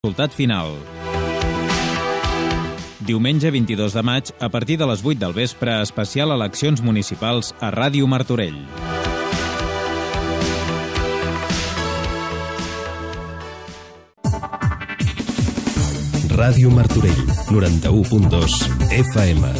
Resultat final. Diumenge 22 de maig, a partir de les 8 del vespre, especial eleccions municipals a Ràdio Martorell. Ràdio Martorell, 91.2 FM.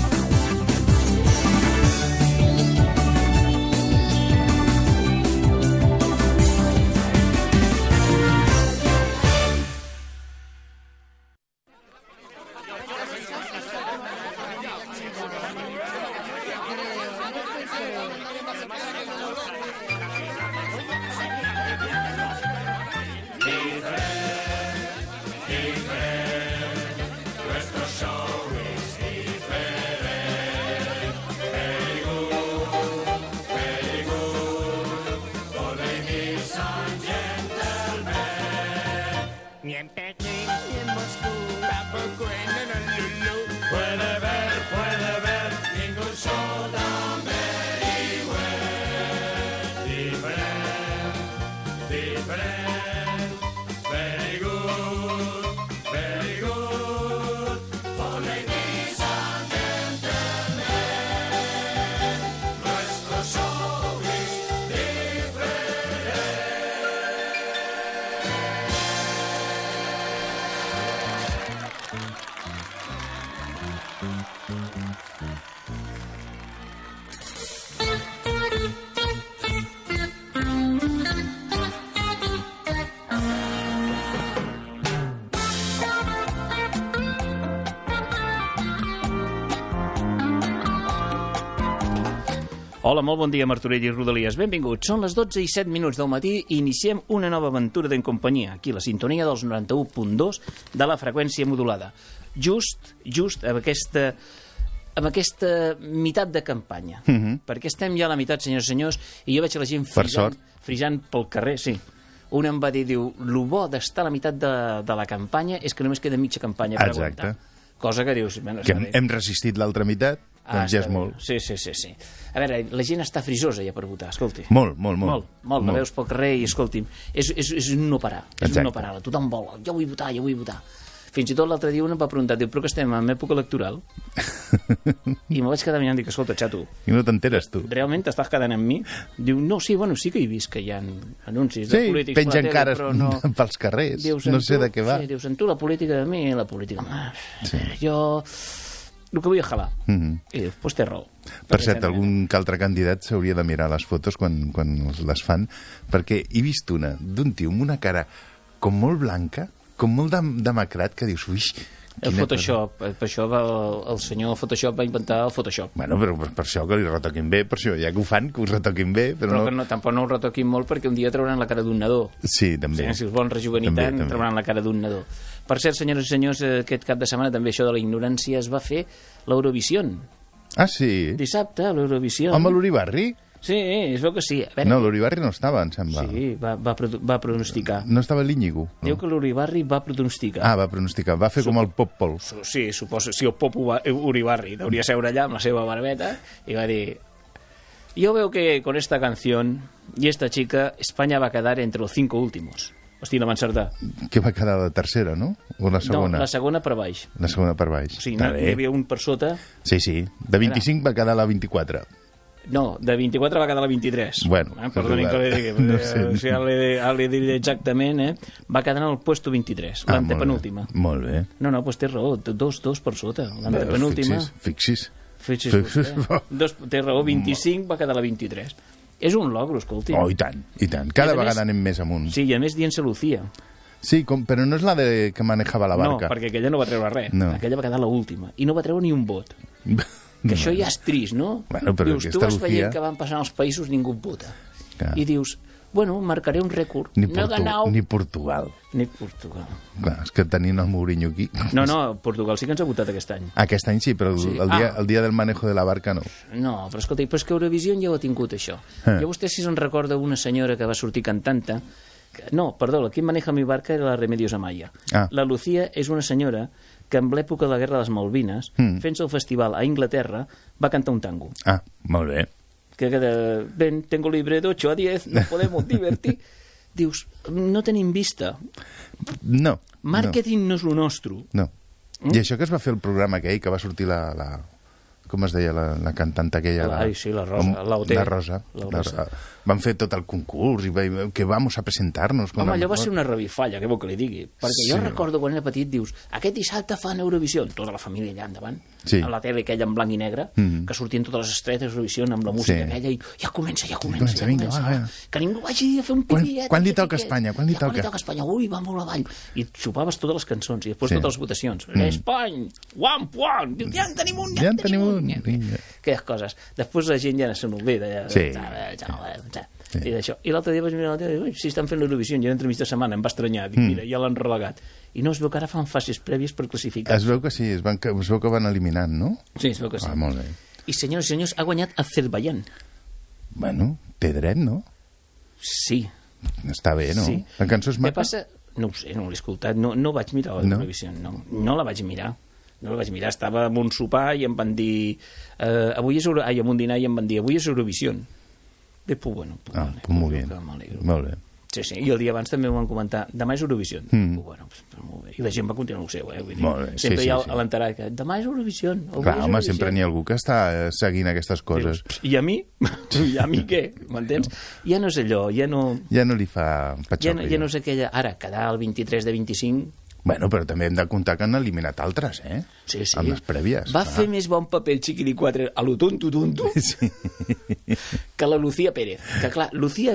Hola, molt bon dia, Martorell i Rodalies. Benvinguts. Són les 12 i 7 minuts del matí i iniciem una nova aventura d'en companyia, aquí, la sintonia dels 91.2 de la freqüència modulada. Just amb aquesta meitat de campanya. Perquè estem ja a la meitat, senyors i senyors, i jo veig la gent frisant pel carrer, sí. Un em va dir, diu, lo bo d'estar a la meitat de la campanya és que només queda mitja campanya per aguantar. Cosa que dius... Bueno, que hem resistit l'altra meitat, doncs ja és molt. Sí. A veure, la gent està frisosa ja per votar, escolti. Molt. La veus pel carrer i, escolti'm, és un no parar. És un no parar. Tothom vol, jo vull votar. Fins i tot l'altre dia un em va preguntar, diu, però que estem en època electoral? I me vaig quedar mirant i dic, escolta, xato... I no t'enteres, tu. Realment t'estàs quedant amb mi? Diu, no, sí, sí que he vist que hi ha anuncis de polítics... Sí, pengen cares pels carrers, no sé de què va. Sí, dius, en tu la política de mi, la política... Jo... El que vull és jalar. I dius, doncs té raó. Per cert, algun que altre candidat s'hauria de mirar les fotos quan les fan, perquè he vist una d'un tio amb una cara com molt blanca, com molt demacrat, que dius, ui... El Photoshop, per això el senyor Photoshop va inventar el Photoshop. Bueno, però per això que li retoquin bé, per això, ja que ho fan, que ho retoquin bé, però que tampoc no ho retoquin molt perquè un dia trauran la cara d'un nadó. Sí, també. Si es volen rejuvenir tant, trauran la cara d'un nadó. Per cert, senyores i senyors, aquest cap de setmana també això de la ignorància es va fer l'Eurovisió. Ah, sí? Dissabte, a l'Eurovisió. Amb l'Uribarri? Sí, es veu que sí. No, l'Uribarri no estava, em sembla. Sí, va pronosticar. No estava l'Íñigo? Diu que l'Uribarri va pronosticar. Ah, va pronosticar. Va fer com el Pop-Pol. Sí, suposo. Sí, el Pop Uribarri deuria seure allà amb la seva barbeta i va dir... Yo veo que con esta canción y esta chica España va a quedar entre los 5 últimos. Hosti, la va encertar. Que va quedar la tercera, no? O la segona? No, la segona per baix. La segona per baix. O sigui, hi havia un per sota. Sí. De 25 va quedar la 24. No, de 24 va quedar la 23. Bueno. Perdoni que li digui. No sé. O sigui, li diré exactament, Va quedar en el puesto 23, l'antepenúltima. Molt bé. No, doncs té raó, dos per sota. L'antepenúltima... Fixis. Té raó, 25 va quedar la 23. És un logro, escolti. Oh, i tant. Cada vegada anem més amunt. Sí, i a més dient-se Lucía. Sí, però no és la que manejava la barca. No, perquè aquella no va treure res. No. Aquella va quedar l'última. I no va treure ni un vot. Que això ja és trist, no? Bueno, però dius, tu vas veient que van passant els països, ningú vota. I dius, bueno, marcaré un rècord. Ni Portugal. Clar, és que tenint el Mourinho aquí... No, Portugal sí que ens ha votat aquest any. Aquest any sí, però el dia del manejo de la barca no. No, però escolta, però és que Eurovisió ja ho ha tingut, això. Jo vostè si se'n recorda una senyora que va sortir cantant-te... No, perdó, la que maneja mi barca era la Remedios Amaya. La Lucía és una senyora que en l'època de la Guerra de les Malvines, fent-se el festival a Inglaterra, va cantar un tango. Ah, molt bé. Que ven, tengo libre de 8 a 10, nos podemos divertir. dius, no tenim vista. No. Màrqueting no és el nostre. No. I això que es va fer el programa aquell, que va sortir com es deia, la cantanta aquella... Sí, la Rosa, l'OT. La Rosa. Van fer tot el concurs i que vamos a presentar-nos. Home, allò va ser una revifalla, què vol que li digui? Perquè jo recordo quan era petit, dius, aquest dissabte fan Eurovisió, tota la família allà endavant, a la tele aquella en blanc i negre, que sortien totes les estretes d'Eurovisió amb la música aquella, i ja comença. Que ningú vagi a fer un pipiet. Quan li toca a Espanya? Quan li toca a Espanya? Ui, va molt avall. I xupaves totes les cançons, i després totes les votacions. Espanya, one, ja en tenim un. Aquelles coses. Després la gent ja no se n'olvida. I d'això. I l'altre dia vaig mirar si estan fent l'Eurovisió, ja entrevista de setmana, em va estranyar, dic, mira, ja l'han relegat. I no es veu que ara fan fases prèvies per classificar. Es veu que sí, es veu que van eliminant, no? Sí, es veu que sí. Molt bé. I senyors i senyors, ha guanyat Azerbaiyán. Bueno, té dret, no? Sí. Està bé, no? Sí. La cançó és maca? Què passa? No ho sé, no l'he escoltat, no vaig mirar l'Eurovisió, no la vaig mirar. No la vaig mirar, estava en un sopar i em van dir en un dinar i em van dir avui és Eurovisió. Després, bueno, molt bé. Molt bé. Sí, i el dia abans també ho van comentar, demà és Eurovisió. Bueno, molt bé. I la gent va continuar el seu, vull dir, sempre hi ha l'enterat que demà és Eurovisió. Clar, home, sempre n'hi ha algú que està seguint aquestes coses. I a mi? I a mi què? M'entens? Ja no és allò, ja no... Ja no li fa patxoc. Ja no és aquella... Ara, quedar el 23 de 25... Bueno, però també hem de comptar que han eliminat altres, Sí. Amb les prèvies. Va fer més bon paper el Chiquili 4 a lo tonto, que la Lucía Pérez. Que clar, Lucía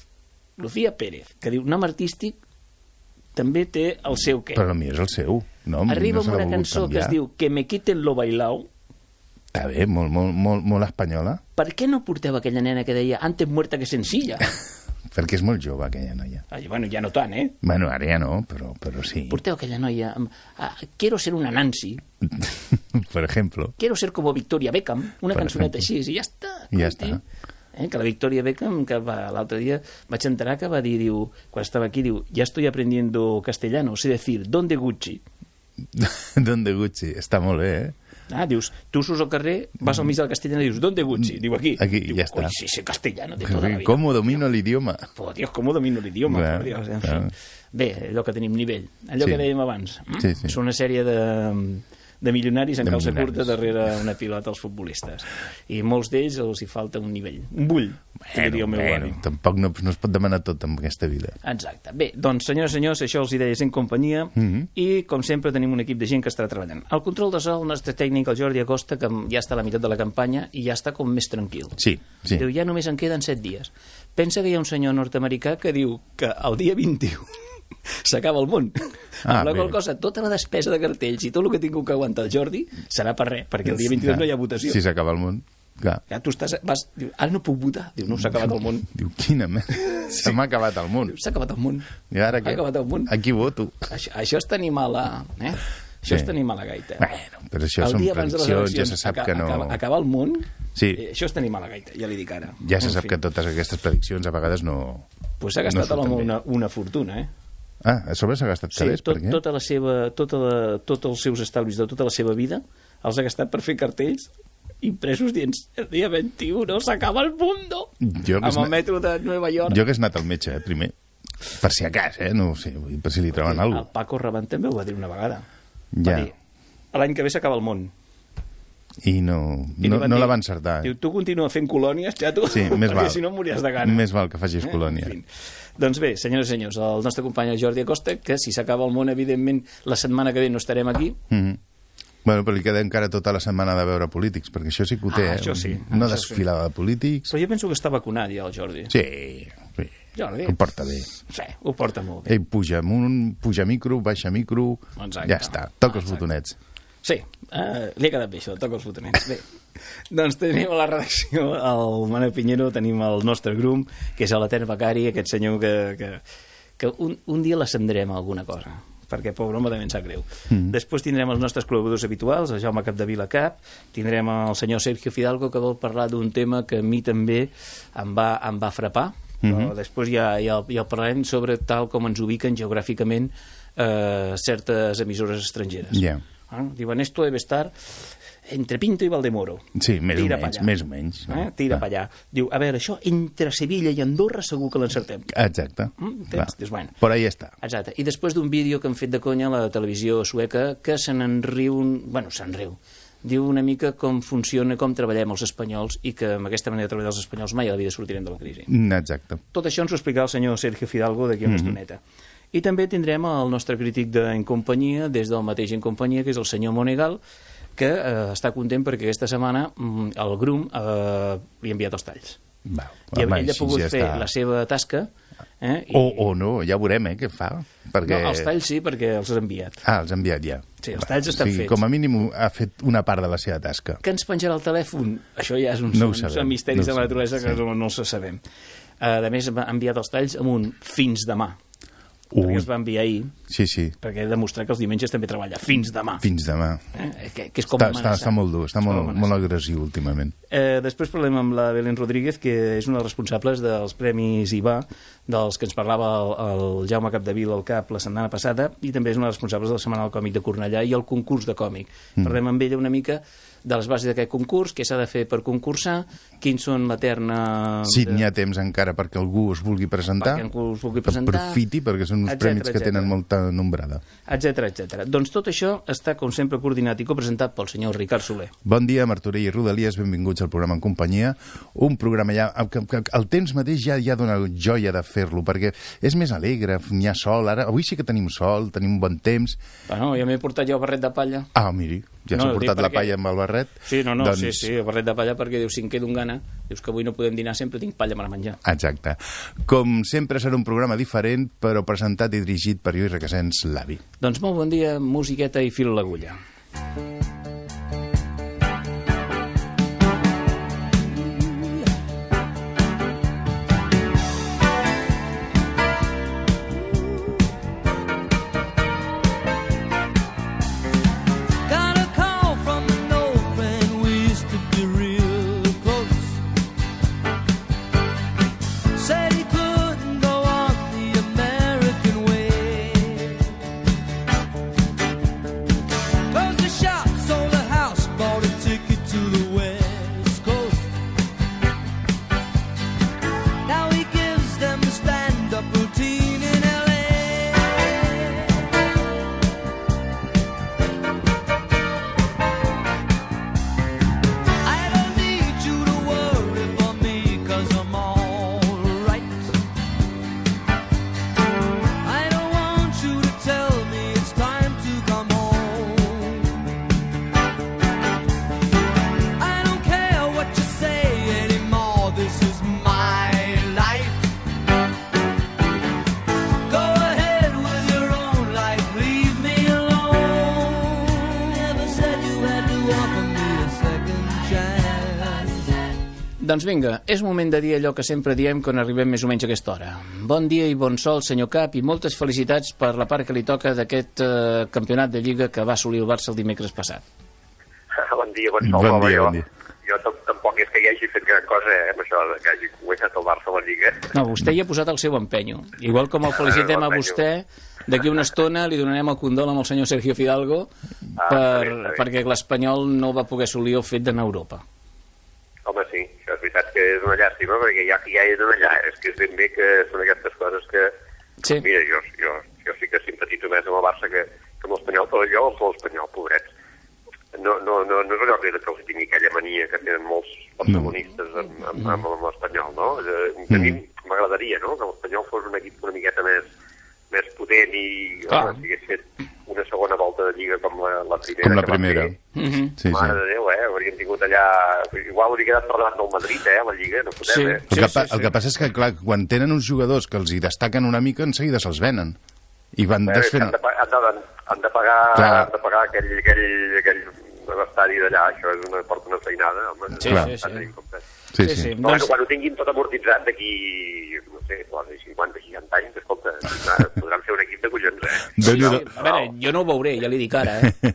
Pérez, que diu nom artístic, també té el seu què. Però el millor és el seu. No, arriba amb una cançó que es diu Que me quiten lo bailao. Està bé, molt espanyola. Per què no porteu aquella nena que deia antes muerta que sencilla? Perquè és molt jove, aquella noia. Bueno, ja no tant, Bueno, ara ja no, però sí. Porteu aquella noia... Quiero ser una Nancy. Per ejemplo. Quiero ser como Victoria Beckham. Una cançoneta així, i ja està. Ja està. Que la Victoria Beckham, que l'altre dia vaig enterar que va dir, quan estava aquí, ya estoy aprendiendo castellano, sé decir, ¿dónde Gucci? ¿Dónde Gucci? Està molt bé, dius, tu surts al carrer, vas al mig del castellano i dius, ¿dónde Gucci? Diu, aquí. Aquí, ja està. Sí, sé castellano de toda la vida. ¿Cómo domino el idioma? Por Dios, ¿cómo domino el idioma? Por Dios, en fin. Bé, allò que tenim nivell. Allò que dèiem abans. És una sèrie de milionaris en calça curta darrere una pilota als futbolistes. I molts d'ells els hi falta un nivell. Un bull, que diria el meu avi. Tampoc no es pot demanar tot en aquesta vida. Exacte. Bé, doncs, senyores i senyors, això els hi deies en companyia i, com sempre, tenim un equip de gent que estarà treballant. Al control de so, el nostre tècnic, el Jordi Acosta, que ja està a la meitat de la campanya i ja està com més tranquil. Sí. Diu, ja només en queden 7 dies. Pensa que hi ha un senyor nord-americà que diu que el dia 21 s'acaba el món. Amb la qual cosa, tota la despesa de cartells i tot el que tinc que aguantar el Jordi serà per res, perquè el dia 22 no hi ha votació. Si s'acaba el món, clar. Ja tu dius, ara no puc votar. Diu, no, s'ha acabat el món. Diu, quina merda. Se m'ha acabat el món. S'ha acabat el món. I ara què? S'ha acabat el món. A qui voto? Això és tenir mala... Això és tenir mala gaita. Bueno, però això són prediccions, ja se sap que no... Acabar el món, això és tenir mala gaita, ja li dic ara. Ja se sap que totes aquestes prediccions a vegades no... Pues s'ha gastat una fortuna, a sobre s'ha gastat calés, per què? Tots els seus estalvis de tota la seva vida els ha gastat per fer cartells impresos dient el dia 21 s'acaba el mundo amb el metro de Nova York. Jo que he anat al metge, primer, per si a cas, no sé, per si li troben alguna cosa. El Paco Rabanne també ho va dir una vegada. Ja. L'any que ve s'acaba el món. I no la va encertar. Diu, tu continua fent colònies, xato, perquè si no mories de gana. Més val que facis colònia. En fi. Doncs bé, senyores i senyors, el nostre company Jordi Acosta, que si s'acaba el món, evidentment, la setmana que ve no estarem aquí. Bueno, però li queda encara tota la setmana de veure polítics, perquè això sí que ho té, Això sí. Una desfilada de polítics. Però jo penso que està vacunat ja, el Jordi. Sí. Jordi. Ho porta bé. Sí, ho porta molt bé. Ell puja amunt, puja micro, baixa micro, ja està, toca els botonets. Sí, li ha quedat bé això, toca els botonets. Bé, doncs tenim a la redacció el Manel Pinheiro, tenim el nostre grum, que és l'Etern Becari, aquest senyor que un dia l'ascendrem a alguna cosa, perquè, pobre home, també ens sap greu. Després tindrem els nostres col·laboradors habituals, el Jaume Capdevila Cap, tindrem el senyor Sergio Fidalgo, que vol parlar d'un tema que a mi també em va frapar, però després ja el parlarem sobre tal com ens ubiquen geogràficament certes emissores estrangeres. Ja. Diuen, esto debe estar entre Pinto i Valdemoro. Sí, més o menys. No? Tira per allà. Diu, a veure, això entre Sevilla i Andorra segur que l'encertem. Exacte. Dius, bueno. Por ahí està. Exacte. I després d'un vídeo que han fet de conya a la televisió sueca, que se'n riu... Bueno, se'n riu. Diu una mica com funciona, com treballem els espanyols i que amb aquesta manera de treballar els espanyols mai a la vida sortirem de la crisi. Exacte. Tot això ens ho explicarà el senyor Sergio Fidalgo d'aquí una estoneta. I també tindrem el nostre crític d'En Companyia, des del mateix En Companyia, que és el senyor Monegal, que està content perquè aquesta setmana el GRUM li ha enviat els talls. I ell ha pogut fer la seva tasca. O no, ja veurem què fa. No, els talls sí, perquè els ha enviat. Els ha enviat ja. Sí, els talls estan fets. Com a mínim ha fet una part de la seva tasca. Que ens penjarà el telèfon? Això ja és un misteri de la naturalesa que no els sabem. A més, ha enviat els talls amb un fins demà. Perquè es va enviar ahir, perquè he demostrat que els diumenges també treballa. Fins demà. Fins demà. Que és com està molt dur, està molt agressiu últimament. Després parlem amb la Belén Rodríguez, que és una de les responsables dels Premis IVA, dels que ens parlava el Jaume Capdevila al CAP la setmana passada, i també és una de les responsables del Setmanal Còmic de Cornellà i el concurs de còmic. Parlem amb ella una mica de les bases d'aquest concurs, què s'ha de fer per concursar, quins són la terna... Si n'hi ha temps encara perquè algú es vulgui presentar, que aprofiti, perquè són uns premis que tenen molta nombrada. Etcètera. Doncs tot això està, com sempre, coordinat i copresentat pel senyor Ricard Soler. Bon dia, Martorell i Rodalies, benvinguts al programa En Companyia. Un programa ja... El temps mateix ja dona joia de fer-lo, perquè és més alegre, n'hi ha sol. Avui sí que tenim sol, tenim un bon temps. Bueno, ja m'he portat jo el barret de palla. Miri, ja s'ha portat la palla amb el barret. Sí, sí, el barret de palla, perquè dius, si em quedo amb gana, dius que avui no podem dinar, sempre tinc palla per a menjar. Exacte. Com sempre serà un programa diferent, però presentat i dirigit per Lluís Requesens, l'avi. Doncs molt bon dia, musiqueta i fil a l'agulla. Doncs vinga, és moment de dir allò que sempre diem quan arribem més o menys a aquesta hora. Bon dia i bon sol, senyor Cap, i moltes felicitats per la part que li toca d'aquest campionat de Lliga que va assolir el Barça el dimecres passat. Bon dia, bon sol. Bon dia. Jo tampoc és que hi hagi fet gran cosa, amb això que hagi guanyat el Barça a la Lliga. No, vostè hi ha posat el seu empenyo. Igual com el felicitem a vostè, d'aquí una estona li donarem el condol amb el senyor Sergio Fidalgo perquè l'Espanyol no va poder assolir el fet d'anar a Europa. Home, sí, això és veritat que és una llàstima, perquè ja és una llàstima. És que és ben bé que són aquestes coses que... Sí. Mira, jo sí que simpatitzo més amb el Barça que amb l'Espanyol, però jo amb l'Espanyol, pobrets. No és allò que els tingui aquella mania que tenen molts protagonistes amb l'Espanyol, no? A mi m'agradaria, no?, que l'Espanyol fos un equip una miqueta més potent i hagués fet una segona volta de Lliga com la primera. Com la primera. Sí, mare de Déu, hauríem tingut allà... Igual hauria quedat per davant del Madrid, la Lliga, no podem, El que passa és que, clar, quan tenen uns jugadors que els hi destaquen una mica, en seguida se'ls venen. I van desfent... Han de pagar aquell l'estadi d'allà, això porta una feinada, home. Sí. Però quan ho tinguin tot amortitzat d'aquí, no sé, 50, 60 anys, escolta, podran fer un equip de collons, A veure, jo no ho veuré, ja li dic ara,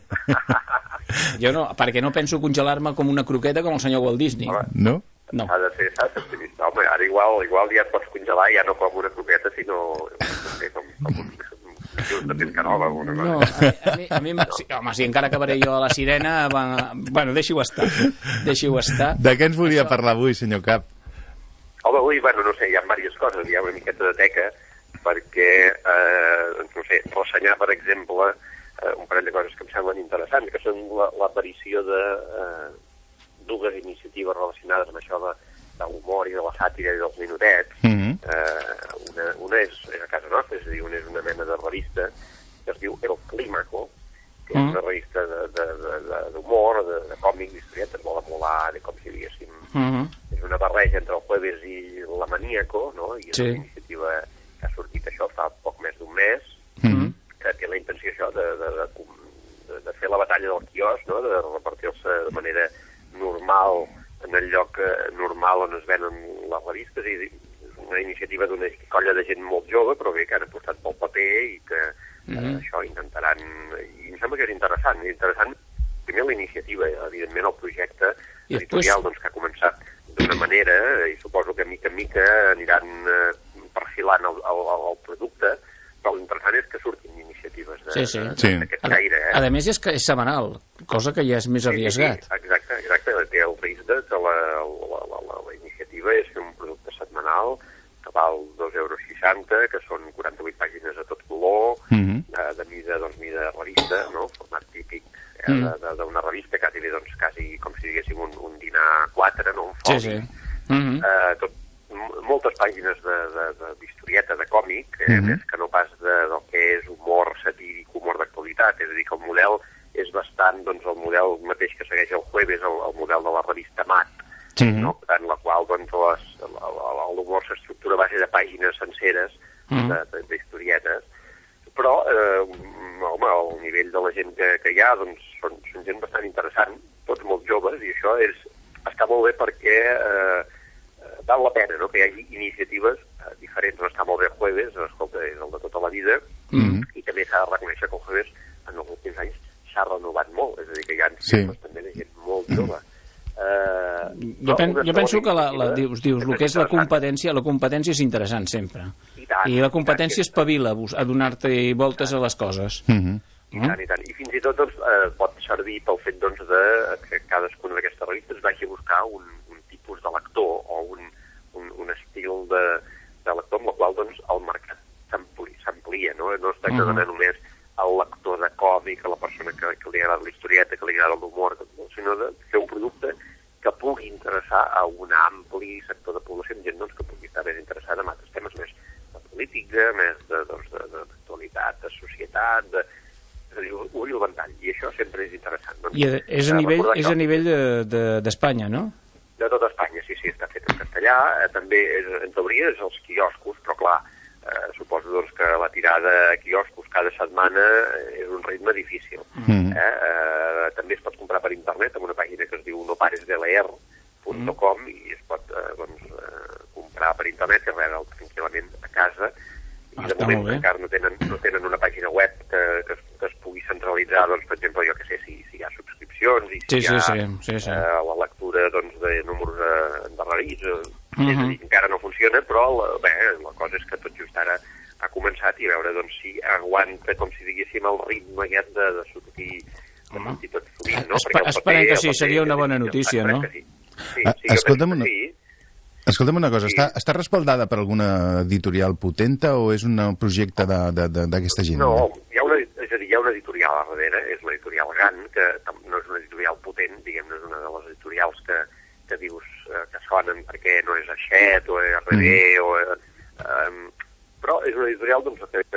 Jo no, perquè no penso congelar-me com una croqueta com el senyor Walt Disney. No? No. Ha de ser optimista. Home, ara igual ja et pots congelar, ja no com una croqueta, sinó, no sé, com just de Pescanova o una cosa. No, a mi sí, home, si encara acabaré jo a la Sirena, bueno, deixi-ho estar. De què ens volia parlar avui, senyor Cap? Home, avui, bueno, no sé, hi ha diverses coses, hi ha una miqueta de teca, perquè, no sé, ressenyar, per exemple, un parell de coses que em semblen interessants, que són l'aparició de dues iniciatives relacionades amb això de l'humor i de la sàtira i dels minutets. Una és a casa nostra, és a dir, una és una mena de revista que es diu El Clímaco, que és una revista d'humor, de còmic, d'historietes, molt amolar, de com si diguéssim. És una barreja entre el Jueves i la Maníaco, no? I és una iniciativa que ha sortit això fa poc més d'un mes, que té la intenció això de fer la batalla del quiosc, no? De repartir-se de manera normal en el lloc normal on es venen les revistes, i és una iniciativa d'una colla de gent molt jove, però bé, que han apostat pel paper i que això intentaran... I em sembla que és interessant. Primer la iniciativa, evidentment el projecte editorial doncs, que ha començat d'una manera, i suposo que mica en mica aniran perfilant el producte, però l'interessant és que surtin iniciatives d'aquest caire. A més és que és setmanal, cosa que ja és més arriesgat. Exacte. Té el risc que la iniciativa és fer un producte setmanal que val 2,60 €, que són 48 pàgines a tot color, de mida revista, no? Format típic d'una revista, quasi com si diguéssim un dinar A4, no? Un foli. Moltes pàgines d'historieta, de còmic, més que no pas del que és humor satíric, humor d'actualitat. És a dir, que el model és bastant el model mateix que segueix el Jueves, el model de la revista Mat, no? En la qual l'humor s'estructura a base de pàgines senceres d'historietes. Però, home, al nivell de la gent que hi ha, doncs, són gent bastant interessant, tots molt joves, i això està molt bé perquè val la pena, no?, que hi hagi iniciatives diferents. No està molt bé el Jueves, escolta, és el de tota la vida, i també s'ha de reconèixer que el Jueves en els últims anys s'ha renovat molt, és a dir, que hi ha també de gent molt jove. Jo penso que dius, el que és la competència és interessant sempre. I la competència espavila a donar-te voltes a les coses. I tant. I fins i tot pot servir pel fet que cadascuna d'aquestes revistes vagi a buscar un tipus de lector o un estil de lector amb el qual el mercat s'amplia, no? No es tracta d'anar només al lector de còmic, a la persona que li agrada la historieta, que li agrada l'humor, sinó de fer un producte que pugui interessar a un ampli sector de població, gent que pugui estar més interessada en altres temes més de política, més d'actualitat, de societat, és a dir, obrir el ventall, i això sempre és interessant. I és a nivell d'Espanya, no? De tota Espanya, sí, està fet en castellà, també en teoria és els quioscos, però clar, suposo que la tirada a quioscos cada setmana és un ritme difícil. També es pot comprar per internet amb una pàgina que es diu noparesdeleer.com i es pot comprar per internet i rebre tranquil·lament a casa. I de moment encara no tenen una pàgina web que es pugui centralitzar, per exemple, jo que sé, si hi ha subscripcions i si hi ha la lectura de números endarrerits. És a dir, encara no funciona, però la cosa és que tot just ara ha començat i veure si aguanta, com si diguéssim, el ritme aquest de sortir tot sovint, no? Esperem que sí, seria una bona notícia, no? Escolta'm una cosa, està respaldada per alguna editorial potenta o és un projecte d'aquesta gent? No, hi ha una editorial a darrere, és l'editorial GAN, que no és una editorial potent, diguem-ne, és una de les editorials que dius que sonen perquè no és Aixet o RD, però és una editorial que té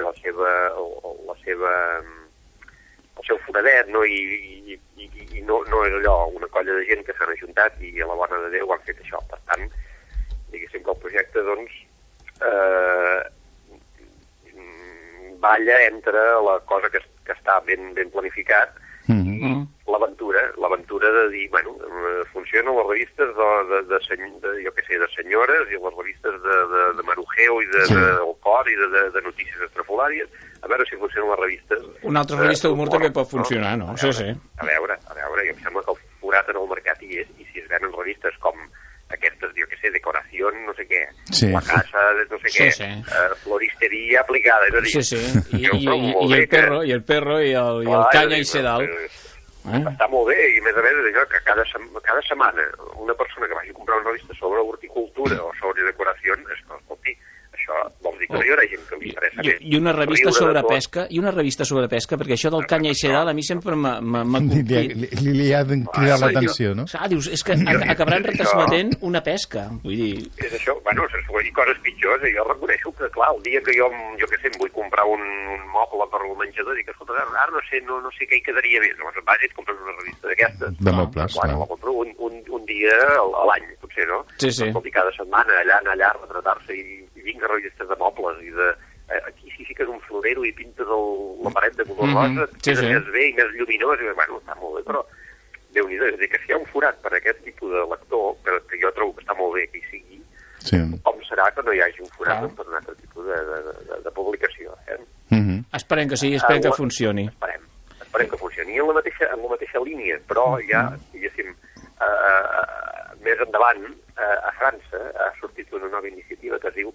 el seu foradet, no? I no és allò, una colla de gent que s'han ajuntat i a la bona de Déu han fet això. Per tant, diguéssim que el projecte balla entre la cosa que està ben planificat i l'aventura de dir, funcionen les revistes de senyores i les revistes de marujeo i del cor i de notícies estrafolàries, a veure si funcionen les revistes. Una altra revista d'humor també pot funcionar, no? Sí. A veure, i em sembla que el forat en el mercat hi és, i si es venen revistes com aquestes, jo que sé, Decoració, no sé què, Sí. la casa de no sé què, floristeria aplicada, és a dir... Sí. I el perro i el canya i sedal. Està molt bé, i a més és allò que cada setmana una persona que vagi a comprar una revista sobre horticultura o sobre decoració, escolti, això vols dir que no hi haurà gent que li interessa més. I una revista sobre pesca, perquè això del canya i sedal a mi sempre m'ha complit. Li ha de cridar l'atenció, no? Dius, és que acabaran retransmetent una pesca, vull dir... És això, bueno, i coses pitjors, jo reconeixo que, clar, el dia que jo què sé, em vull comprar un moble per al menjador, dic, escolta, ara no sé què hi quedaria bé, llavors vas i et compres una revista d'aquestes. De mobles, clar. La compro un dia a l'any, potser, no? Sí. Escolti, cada setmana, allà, retratar-se i vinga revistes de mobles i de... Aquí si fiques un florero i pintes la paret de color rosa, és bé i més lluminós, i bueno, està molt bé, però Déu-n'hi-do, és a dir, que si hi ha un forat per aquest tipus de lector, que jo trobo que està molt bé que hi sigui, com serà que no hi hagi un forat per un altre tipus de publicació, Esperem que sí, esperem que funcioni. Esperem que funcioni. I en la mateixa línia, però ja, diguéssim, més endavant, a França ha sortit una nova iniciativa que es diu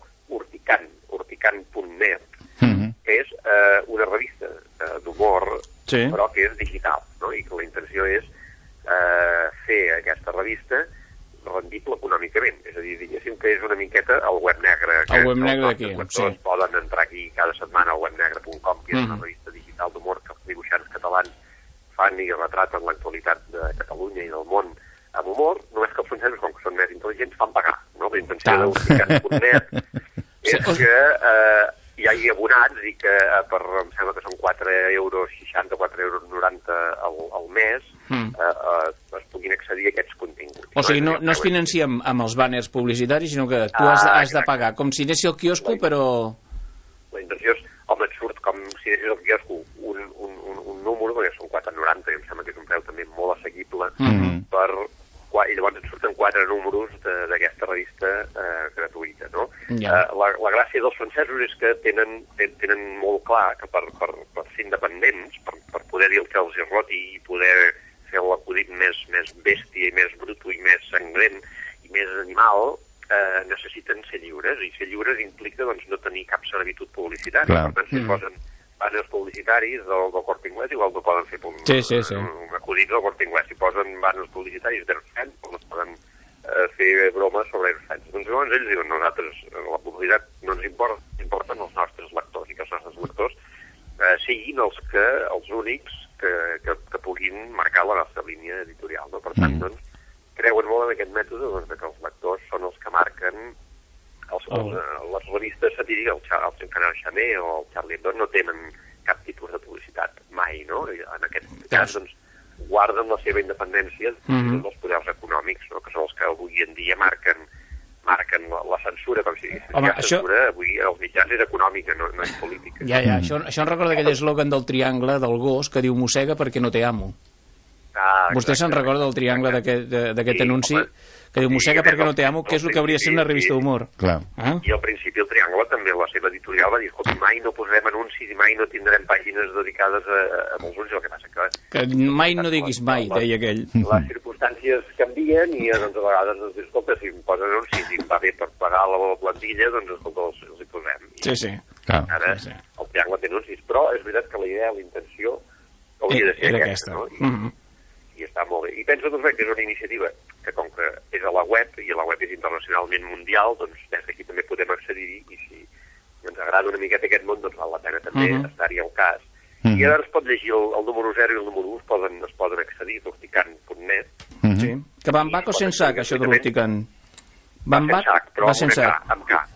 Urtican.net, que és una revista d'humor, però que és digital, no? I que la intenció és fer aquesta revista rendible econòmicament. És a dir, diguéssim que és una miqueta el web negre. El web negre d'aquí, sí. Poden entrar aquí cada setmana al webnegre.com, que és una revista digital d'humor que els dibuixants catalans fan i retraten l'actualitat de Catalunya i del món amb humor. Només que els francesos, com que són més intel·ligents, fan pagar, no? La intenció d'Urtican.net és que hi hagi abonats i que em sembla que són 4,60 €, 4,90 € al mes, es puguin accedir a aquests continguts. O sigui, no es financia amb els banners publicitaris, sinó que tu has de pagar, com si anessi al quiosco, però... La intenció és, home, et surt com si anessis al quiosco un número, perquè són 4,90, i em sembla que és un preu també molt assequible, i llavors et surten 4 números d'aquesta revista gratuïta, no? La gràcia dels francesos és que tenen molt clar que per ser independents, per poder dir el que els roti i poder fer l'acudit més bèstia i més bruto i més sangrent i més animal, necessiten ser lliures, i ser lliures implica doncs, no tenir cap servitud publicitària. Per tant, si posen banners publicitaris del Corte Inglés, igual no poden fer acudits del Corte Inglés. Si posen banners publicitaris d'Airfans, doncs poden fer bromes sobre Airfans. Doncs llavors ells diuen, nosaltres, la publicitat no ens importa, importen els nostres lectors, i que els nostres lectors siguin els únics que puguin marcar la nostra línia editorial. No? Per tant, doncs, creuen molt en aquest mètode que els lectors són els que marquen les revistes satíriques, el Canal Xamé o el Charlie Hebdo no tenen cap tipus de publicitat mai, no? En aquest cas, doncs, guarden la seva independència dels poders econòmics, no? Que són els que avui en dia marquen la censura, com si la censura avui als mitjans és econòmica, no és política. Això em recorda aquell eslògan del triangle del gos que diu mossega perquè no te amo. Vostè se'n recorda del triangle d'aquest anunci que diu mossega perquè no te amo, que és el que hauria de ser una revista d'humor. I al principi el Triangle també, la seva editorial va dir, escolta, mai no posarem anuncis i mai no tindrem pàgines dedicades a molts ulls, el que passa que mai no diguis mai, deia aquell. Les circumstàncies canvien i doncs, a vegades ens dius, escolta, si em posen anuncis i em va bé per pagar la plantilla, doncs escolta, els hi posem. Sí. Ara el Triangle té anuncis, però és veritat que la idea, la intenció hauria de ser aquesta, no? I està molt bé. I penso doncs, que és una iniciativa que com que és a la web, i la web és internacionalment mundial, doncs des d'aquí també podem accedir-hi, i si ens agrada una miqueta aquest món, doncs val la pena també estar-hi al cas. I ara es pot llegir el número 0 i el número 1, es poden accedir a Urtican.net. Sí. Que va amb H o sense H, això de l'Urtican? Va amb H, però amb K.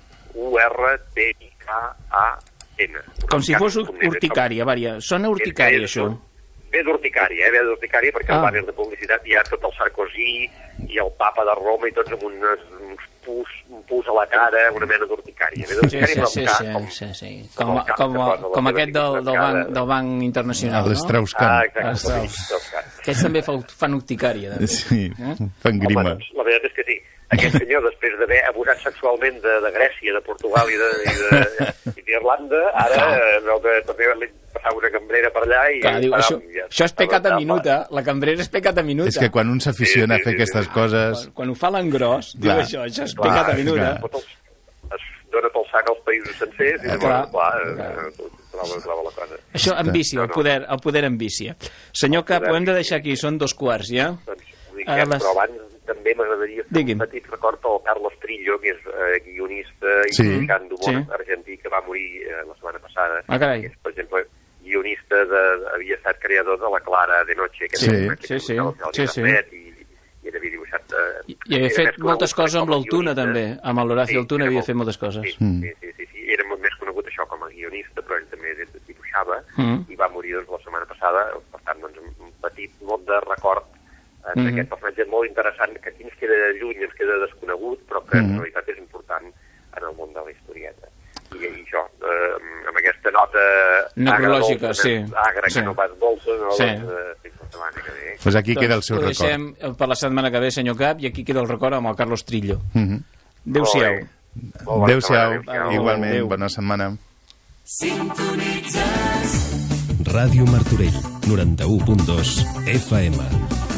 U-R-T-I-K-A-N. Com si fos urticària, varia. Sona urticària, això. Ve d'urticària, perquè el banner de publicitat hi ha tot el Sarkozy i el papa de Roma i tots amb un pus a la cara, una mena d'urticària. Sí. Com aquest del Banc Internacional, no? L'Strauss-Kahn. Aquests també fan urticària. Sí, fan grima. La veritat és que sí. Aquest senyor, després d'haver abusat sexualment de Grècia, de Portugal i d'Irlanda, ara veu que també passava una cambrera per allà i... Clar, diu, això és pecat a minuta, la cambrera és pecat a minuta. És que quan un s'aficiona a fer aquestes coses... Quan ho fa l'engròs, diu això és pecat a minuta. Es dona pel sac als països sencers i llavors, troba la cosa. Això envicia, el poder envicia. Senyor Cap, ho hem de deixar aquí, són 2:15, ja? Però abans també m'agradaria fer un petit record al Carlos Trillo, que és guionista i dibuixant d'humor argentí, que va morir la setmana passada. Carai. Per exemple, guionista havia estat creador de La Clara de Noche, que sí. I havia dibuixat... I havia fet moltes coses amb l'Altuna, també. Amb l'Horacio Altuna havia fet moltes coses. Sí. Era molt més conegut això com a guionista, però ell també dibuixava, i va morir la setmana passada. Per tant, un petit mot de record d'aquest personatge molt interessant, que aquí ens queda lluny, ens queda desconegut, però que en realitat és important en el món de la historieta. I això, amb aquesta nota necrològica, agra, que no pas dolça, fins la setmana que ve. Pues aquí queda el seu record. Ho deixem per la setmana que ve, senyor Cap, i aquí queda el record amb el Carlos Trillo. Adéu-siau. Adéu-siau, igualment, bona setmana. Sintonitzes Ràdio Martorell, 91.2 FM.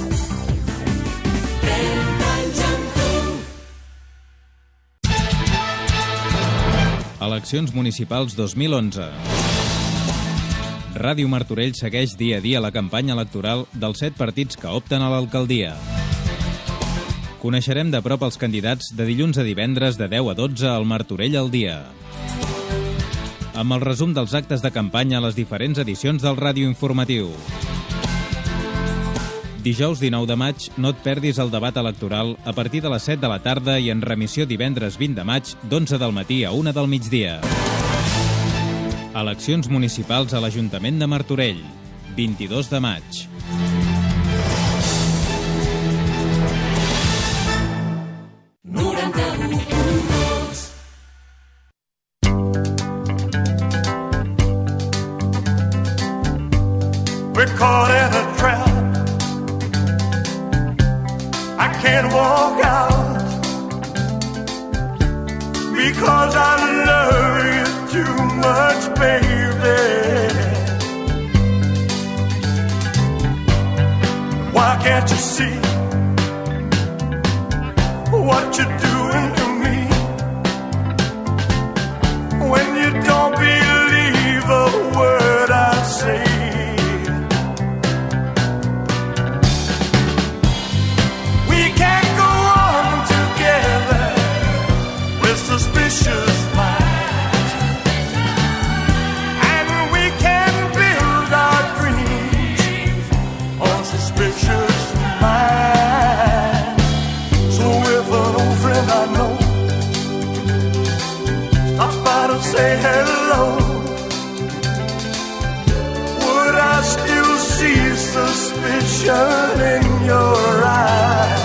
Eleccions municipals 2011. Ràdio Martorell segueix dia a dia la campanya electoral dels 7 partits que opten a l'alcaldia. Coneixerem de prop els candidats de dilluns a divendres de 10 a 12 al Martorell al dia. Amb el resum dels actes de campanya a les diferents edicions del Ràdio Informatiu. Dijous 19 de maig, no et perdis el debat electoral a partir de les 7 de la tarda i en remissió divendres 20 de maig, d'11 del matí a 1 del migdia. Eleccions municipals a l'Ajuntament de Martorell, 22 de maig. We're caught in a trap. I can't walk out because I love you too much, baby. Why can't you see what you're doing to me when you don't believe a word I say? Suspicious minds, and we can build our dreams on suspicious minds. So if an old friend I know stops by to say hello, would I still see suspicion in your eyes?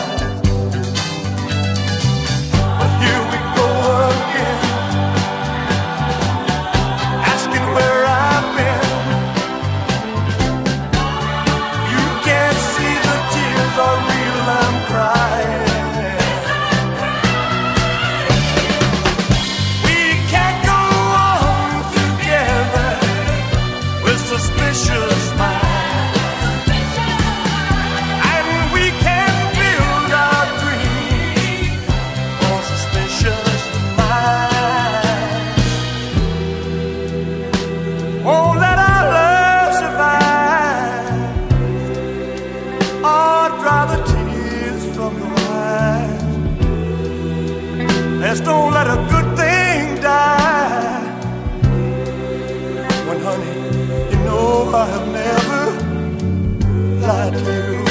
Don't let a good thing die. When, honey, you know I have never lied to you.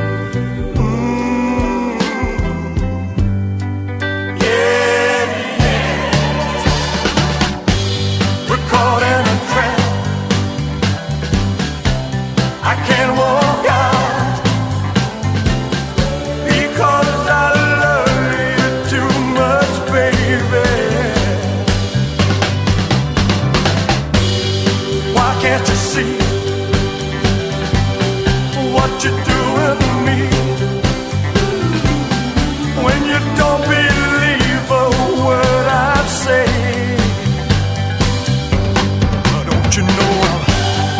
Yeah. We're caught in a trap. I can't walk out because I love you too much, baby. Why can't you see what you're doing to me when you don't believe a word I say? Don't you know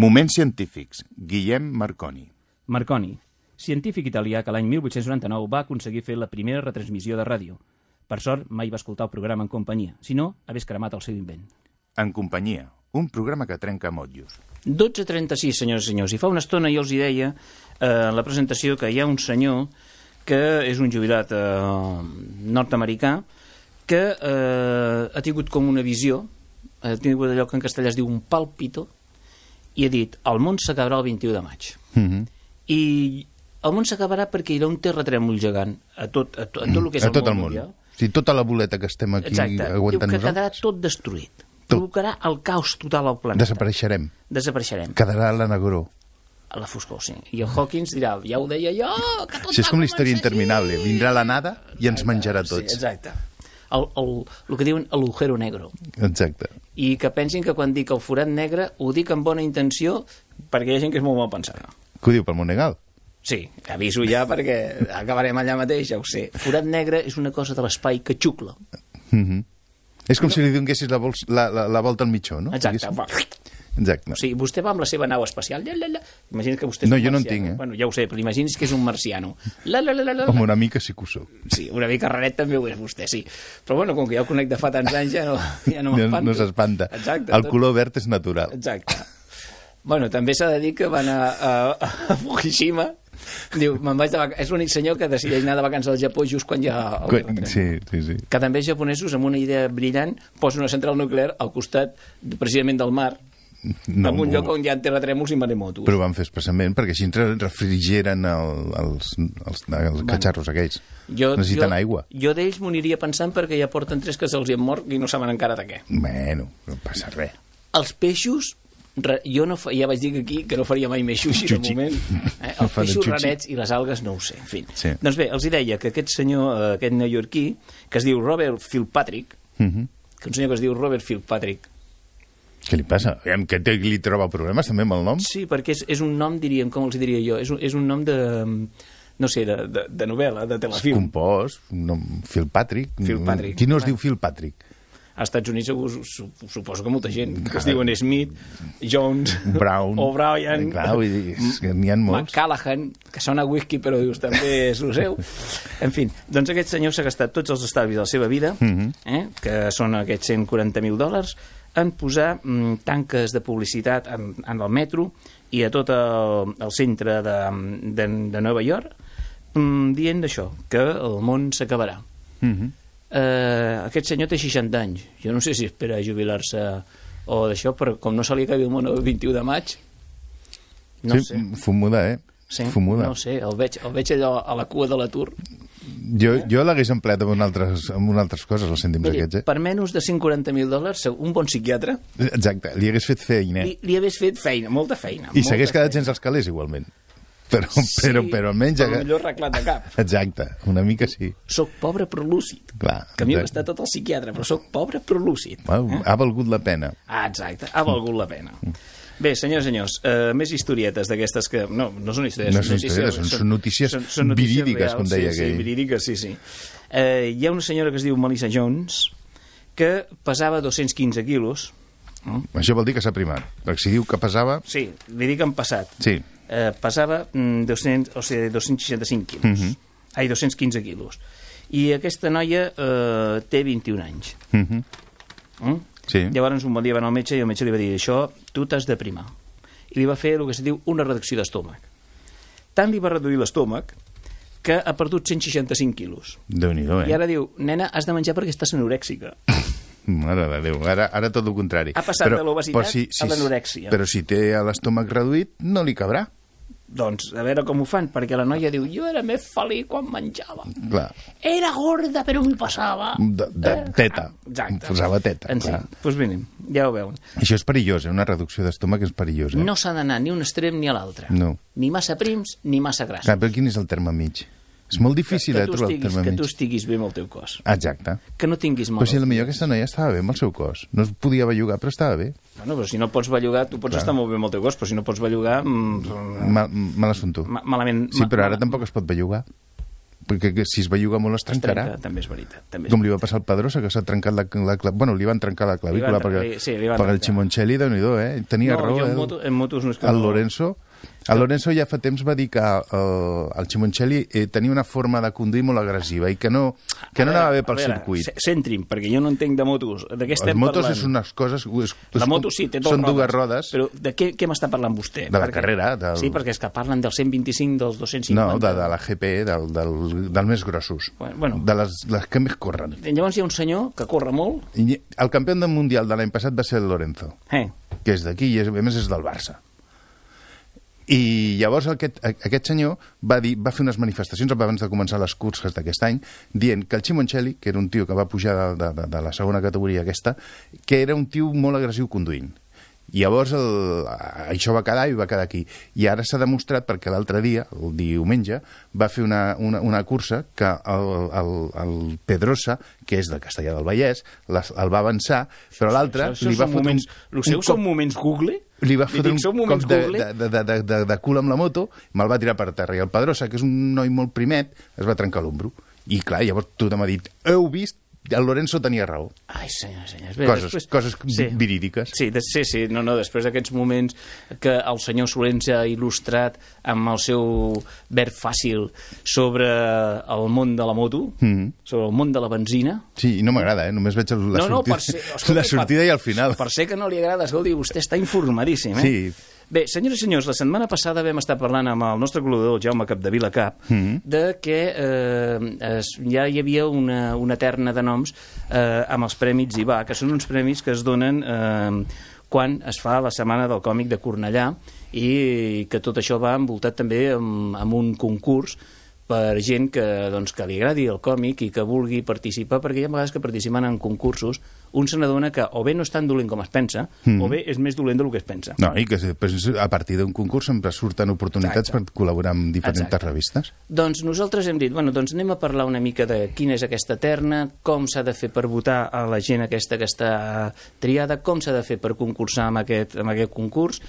Moments científics. Guillem Marconi. Marconi, científic italià que l'any 1899 va aconseguir fer la primera retransmissió de ràdio. Per sort, mai va escoltar el programa en companyia. Si no, hagués cremat el seu invent. En companyia. Un programa que trenca motllos. 12:36, senyors i senyors. I fa una estona jo els hi deia en la presentació que hi ha un senyor que és un jubilat nord-americà que ha tingut com una visió, ha tingut allò que en castellà es diu un pàlpito, i ha dit, el món s'acabarà el 21 de maig. I el món s'acabarà perquè hi ha un terratrèmol gegant a tot el que és el món mundial. Sí, tota la boleta que estem aquí aguantant nosaltres. Diu que quedarà nosaltres. tot destruït. Provocarà el caos total al planeta. Desapareixerem. Quedarà la negror. A la foscor, sí. I el Hawkins dirà, ja ho deia jo, que tot Això és com la història interminable. Vindrà la nada i ens menjarà tots. Sí, exacte. El que diuen l'agujero negro. Exacte. I que pensin que quan dic el forat negre ho dic amb bona intenció perquè hi ha gent que és molt mal pensada. Què ho diu, pel Monegal? Sí, aviso ja perquè acabarem allà mateix, ja ho sé. Forat negre és una cosa de l'espai que xucla. És com si li donessis la volta al mitjó, no? Exacte. Exacte. O sigui, vostè va amb la seva nau espacial. Imagina't que vostè és No, un jo no en marciano. tinc, Bueno, ja ho sé, però imagini's que és un marciano. Com una mica sí que ho soc. Sí, una mica raret també ho és vostè, sí. Però bueno, com que ja ho conec de fa tants anys, ja no m'espanto. No s'espanta. Exacte. El color verd és natural. Exacte. Bueno, també s'ha de dir que van a Fukushima. Diu, me'n vaig de és l'únic senyor que decideix anar de vacances al Japó just quan hi ha el terratrèmol. Sí. Que també els japonesos, amb una idea brillant, posen una central nuclear al costat, precisament del mar, en un lloc on hi ha terratrèmols i maremotos. Però ho van fer expressament perquè així refrigeren els catxarros aquells. Necessiten aigua. Jo d'ells m'ho aniria pensant perquè ja porten 3 que se'ls hi han mort i no saben encara de què. Bueno, no passa res. Els peixos, jo no ja vaig dir aquí que no faria mai més xuxi de moment. Els peixos ranets i les algues no ho sé. En fi. Sí. Doncs bé, els hi deia que aquest senyor, aquest neoyorquí, que es diu Robert Fitzpatrick, que un senyor que es diu Robert Fitzpatrick. Què li passa? Que li troba problemes també amb el nom? Sí, perquè és un nom, diríem, com els diria jo, és un nom de, no sé, de novel·la, de telefilm. Compost, un nom, Fitzpatrick. Qui no es diu Fitzpatrick? Als Estats Units suposo que molta gent, que es diuen Smith, Jones, Brown, O'Brien, clar, n'hi ha molts. McCallaghan, que sona whisky però dius també és el seu. En fi, doncs aquest senyor s'ha gastat tots els estalvis de la seva vida, que són aquests $140.000, en posar tanques de publicitat en el metro i a tot el centre de Nova York, dient d'això, que el món s'acabarà. Aquest senyor té 60 anys. Jo no sé si espera jubilar-se o d'això, però com no se li acabi el món el 21 de maig, no sé. Fumuda, Sí, fumuda. no sé, el veig allò a la cua de l'atur. Jo l'hagués empleat amb altres coses, els cèntims aquests, Per menys de $140.000, un bon psiquiatre Exacte, li hagués fet feina. li hagués fet feina, molta feina. I s'hagués quedat sense els calés, igualment. Però almenys... Però millor arreglat de cap. Exacte, una mica sí. Soc pobre però lúcid. Clar, que a mi m'ha estat tot el psiquiatre, però soc pobre però lúcid. Ha valgut la pena. Exacte, ha valgut la pena. Bé, senyors, més historietes d'aquestes que... No són històries. No són històries, són notícies verídiques, com deia aquell. Sí, verídiques, sí. Hi ha una senyora que es diu Melissa Jones que pesava 215 quilos. Això vol dir que s'ha primat. Perquè si diu que pesava... Sí, li dic en passat. Sí. Pesava 265 quilos. 215 quilos. I aquesta noia té 21 anys. Sí. Llavors un bon dia va anar al metge i el metge li va dir això, tu t'has de primar. I li va fer el que es diu una reducció d'estómac. Tant li va reduir l'estómac que ha perdut 165 quilos. Déu-n'hi-do, I ara diu, nena, has de menjar perquè estàs anorèxica. Mare de Déu, ara tot el contrari. Ha passat de l'obesitat a l'anorèxia. Però si té l'estómac reduït, no li cabrà. Doncs a veure com ho fan, perquè la noia diu jo era més feliç quan menjava. Clar. Era gorda, però m'hi passava. De teta. Exacte. Posava teta. Doncs miren, ja ho veuen. Això és perillós, una reducció d'estómac és perillós. No s'ha d'anar ni un extrem ni a l'altre. No. Ni massa prims, ni massa grassos. Clar, però quin és el terme mig? És molt difícil trobar el terme mig. Que tu estiguis bé amb el teu cos. Exacte. Que no tinguis mal. Però si potser aquesta noia estava bé amb el seu cos. No es podia bellugar, però estava bé. Bueno, però si no pots bellugar, tu pots estar molt bé amb el teu cos, però si no pots bellugar... Mal assumpte. Malament. Sí, però ara tampoc es pot bellugar. perquè si es belluga molt es trencarà. També és veritat. Com li va passar al Pedrosa, que s'ha trencat bueno, li van trencar la clavícula perquè el Simoncelli, Déu-n'hi-do, tenia raó. En motos no és que el Lorenzo... El Lorenzo ja fa temps va dir que el Simoncelli tenia una forma de conduir molt agressiva i que no anava bé pel circuit. Centri'm, perquè jo no entenc de motos. De què estem parlant? Les motos parlant? És unes coses... La moto sí, té són dues rodes. Però de què m'està parlant vostè? De la carrera. Sí, perquè és que parlen del 125, dels 250... No, de la GP, del més grossos. Bueno. De les que més corren. Llavors hi ha un senyor que corre molt... El campió del Mundial de l'any passat va ser el Lorenzo, que és d'aquí i a més és del Barça. I llavors aquest senyor va fer unes manifestacions abans de començar les curses d'aquest any, dient que el Simoncelli, que era un tio que va pujar de la segona categoria aquesta, que era un tio molt agressiu conduint. I llavors això va quedar i va quedar aquí. I ara s'ha demostrat perquè l'altre dia, el diumenge, va fer una cursa que el Pedrosa, que és de Castellar del Vallès, el va avançar, però l'altre li va fotre els seus són moments Google? Li va fotre un cop de cul amb la moto, me'l va tirar per terra. I el Pedrosa, que és un noi molt primet, es va trencar l'ombro. I clar, llavors tothom ha dit, heu vist? El Lorenzo tenia raó. Ai, senyor. Coses verídiques. Sí, després d'aquests moments que el senyor Solens ha il·lustrat amb el seu verb fàcil sobre el món de la moto, sobre el món de la benzina... Sí, i no m'agrada, només veig la sortida i el final. Per ser que no li agrada, escolti, vostè està informadíssim, Sí. Bé, senyores i senyors, la setmana passada vam estar parlant amb el nostre col·laborador, el Jaume Capdevila Cap, de que ja hi havia una terna de noms amb els Premis IVA, que són uns premis que es donen quan es fa la Setmana del Còmic de Cornellà i que tot això va envoltat també amb un concurs per gent que li agradi el còmic i que vulgui participar, perquè hi ha vegades que participen en concursos un se n'adona que o bé no és tan dolent com es pensa, o bé és més dolent del que es pensa. No, i que a partir d'un concurs sempre surten oportunitats per col·laborar amb diferents revistes. Doncs nosaltres hem dit, doncs anem a parlar una mica de quina és aquesta terna, com s'ha de fer per votar a la gent aquesta que està triada, com s'ha de fer per concursar en aquest concurs,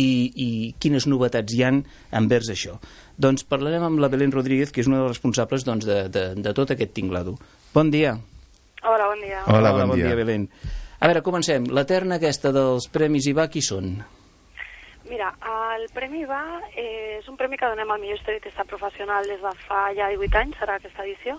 i quines novetats hi han envers això. Doncs parlarem amb la Belén Rodríguez, que és una de les responsables de tot aquest tinglado. Bon dia. Hola, bon dia. Hola, bon dia, Belén. A veure, comencem. La terna aquesta dels Premis IVA, qui són? Mira, el Premi IVA és un premi que donem al millor historietista professional des de fa ja 18 anys, serà aquesta edició,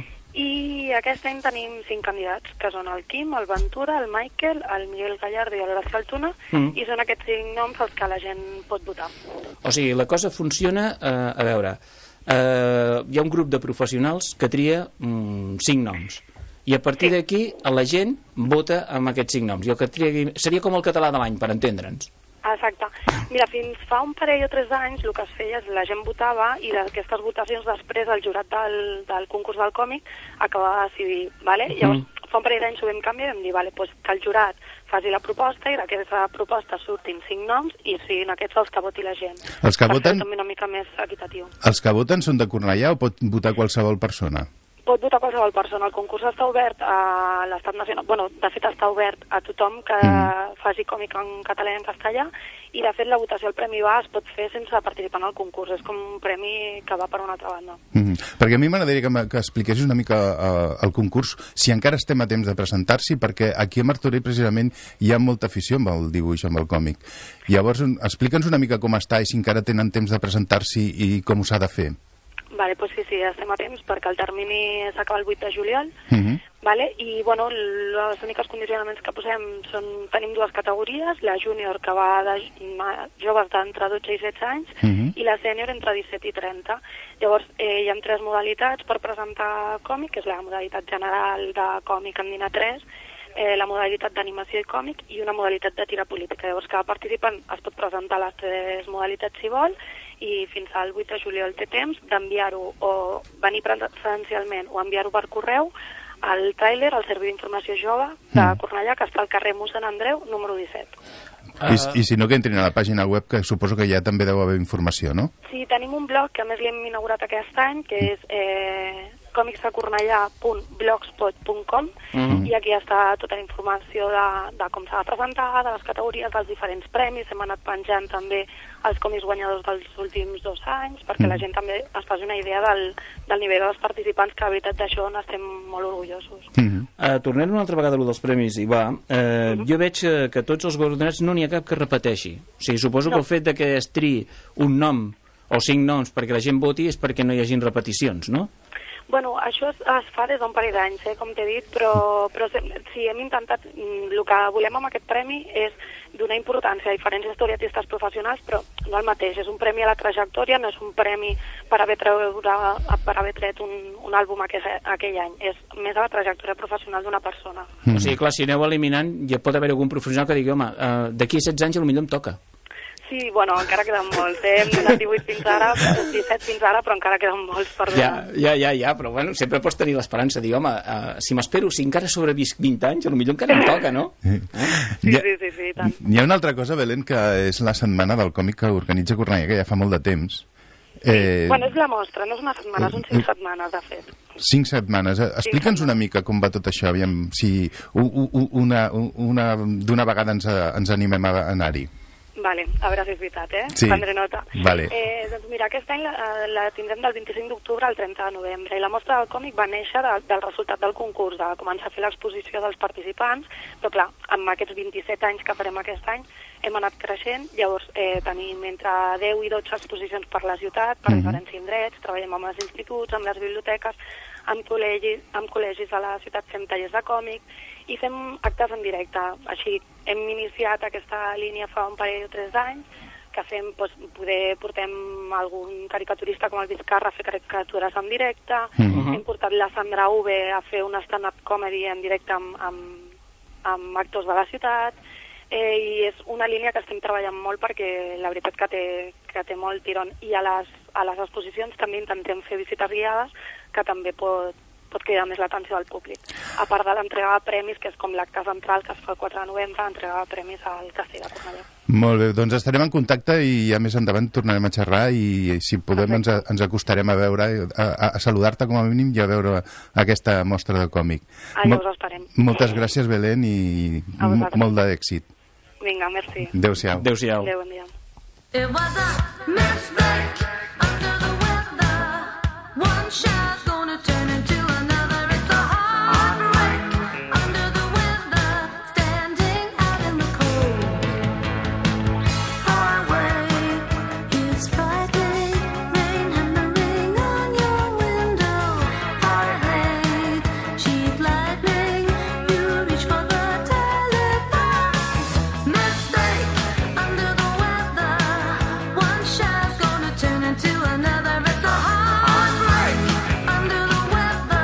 i aquest any tenim 5 candidats, que són el Quim, el Ventura, el Michael, el Miguel Gallardo i el Gracià Altuna, i són aquests 5 noms els que la gent pot votar. O sigui, la cosa funciona, a veure, hi ha un grup de professionals que tria 5 noms, i a partir d'aquí la gent vota amb aquests 5 noms, i el que tria seria com el català de l'any, per entendre'ns. Exacte. Mira, fins fa un parell o 3 anys el que es feia és la gent votava i d'aquestes votacions després el jurat del concurs del còmic acabava de decidir, ¿vale? Llavors, fa un parell d'anys ho vam canviar i vam dir, vale, pues, que el jurat faci la proposta i d'aquesta proposta surtin 5 noms i siguin aquests els que voti la gent. Els que voten... també una mica més equitatiu. Els que voten són de Cornellà o pot votar qualsevol persona? Pot votar qualsevol persona. El concurs està obert a l'Estat Nacional. Bueno, de fet està obert a tothom que faci còmic en català i en castellà, i de fet la votació al Premi IVA es pot fer sense participar en el concurs. És com un premi que va per una altra banda. Perquè a mi m'agradaria que expliquessis una mica el concurs, si encara estem a temps de presentar-s'hi, perquè aquí a Martorell precisament hi ha molta afició amb el dibuix, amb el còmic. Llavors, explica'ns una mica com està i si encara tenen temps de presentar-s'hi i com s'ha de fer. Vale, pues sí, estem a temps perquè el termini s'acaba el 8 de juliol, vale? I bueno, els únics condicionaments que posem són, tenim 2 categories, la júnior que va de joves d'entre 12 i 16 anys i la sènior entre 17 i 30. Llavors hi ha 3 modalitats per presentar còmic, que és la modalitat general de còmic en Nina 3, la modalitat d'animació i còmic i una modalitat de tira política. Llavors cada participant es pot presentar les 3 modalitats si vol, i fins al 8 de juliol té temps d'enviar-ho o venir presencialment o enviar-ho per correu al tràiler, al Servei d'Informació Jove de Cornellà, que està al carrer Mossèn Andreu, número 17. I si no, que entrin a la pàgina web, que suposo que ja també deu haver informació, no? Sí, tenim un blog que a més l'hem inaugurat aquest any, que és comicsdecornellà.blogspot.com i aquí està tota la informació de com s'ha de presentar, de les categories, dels diferents premis. Hem anat penjant també els còmics guanyadors dels últims 2 anys, perquè la gent també es faci una idea del nivell dels participants, que la veritat d'això n'estem molt orgullosos. Tornem una altra vegada a lo dels premis, Iva. Jo veig que tots els guardonats no n'hi ha cap que repeteixi. O sigui, suposo que el fet de que es triï un nom o 5 noms perquè la gent voti és perquè no hi hagin repeticions, no? Bueno, això es fa des d'un parell d'anys, com t'he dit, però sí, hem intentat, el que volem amb aquest premi és donar importància a diferents historietistes professionals, però no el mateix, és un premi a la trajectòria, no és un premi per haver tret un àlbum aquell any, és més a la trajectòria professional d'una persona. O sigui, clar, si aneu eliminant, ja pot haver algun professional que digui, home, d'aquí a 16 anys potser em toca. Sí, bueno, encara queden molts, hem donat 18 fins ara, 17 fins ara, però encara queden molts per donar. Ja, però bueno, sempre pots tenir l'esperança, dir, home, si m'espero, si encara sobrevisc 20 anys, potser encara em toca, no? Sí, tant. Hi ha una altra cosa, Belén, que és la setmana del còmic que organitza Cornellà, que ja fa molt de temps. Bueno, és la mostra, no és una setmana, són 5 setmanes, de fet. 5 setmanes. Explica'ns una mica com va tot això, aviam, si d'una vegada ens animem a anar-hi. Vale, a veure si és veritat, Sí. Prendré nota. Vale. Doncs mira, aquest any la tindrem del 25 d'octubre al 30 de novembre, i la mostra del còmic va néixer del resultat del concurs, de començar a fer l'exposició dels participants, però clar, amb aquests 27 anys que farem aquest any hem anat creixent, llavors tenim entre 10 i 12 exposicions per la ciutat, per diferents indrets, treballem amb els instituts, amb les biblioteques, amb col·legis a la ciutat, fem tallers de còmic i fem actes en directe. Així hem iniciat aquesta línia fa un parell o 3 anys, que fem, portem algun caricaturista com el Vizcarra a fer caricatures en directe, hem portat la Sandra Uve a fer una stand-up comedy en directe amb actors de la ciutat, i és una línia que estem treballant molt perquè la veritat que té molt tirón. I a les exposicions també intentem fer visites guiades, que també pot cridar més l'atenció del públic. A part de l'entrega de premis, que és com l'acte central que es fa el 4 de novembre, l'entrega de premis al Castell de Cornellà. Molt bé, doncs estarem en contacte i ja més endavant tornarem a xerrar i si podem ens acostarem a veure, a saludar-te com a mínim i a veure aquesta mostra de còmic. Allà us esperem. Moltes gràcies, Belén, i molt d'èxit. Vinga, merci. Adéu-siau. Adéu-siau. Adéu, bon dia. It was a mistake under the weather. One shot's gonna turn into another. It's a heartbreak under the weather. Standing out in the cold highway. It's Friday, rain hammering on your window. I hate cheap lightning. You reach for the telephone. Mistake under the weather. One shot's gonna turn into another. It's a heartbreak under the weather.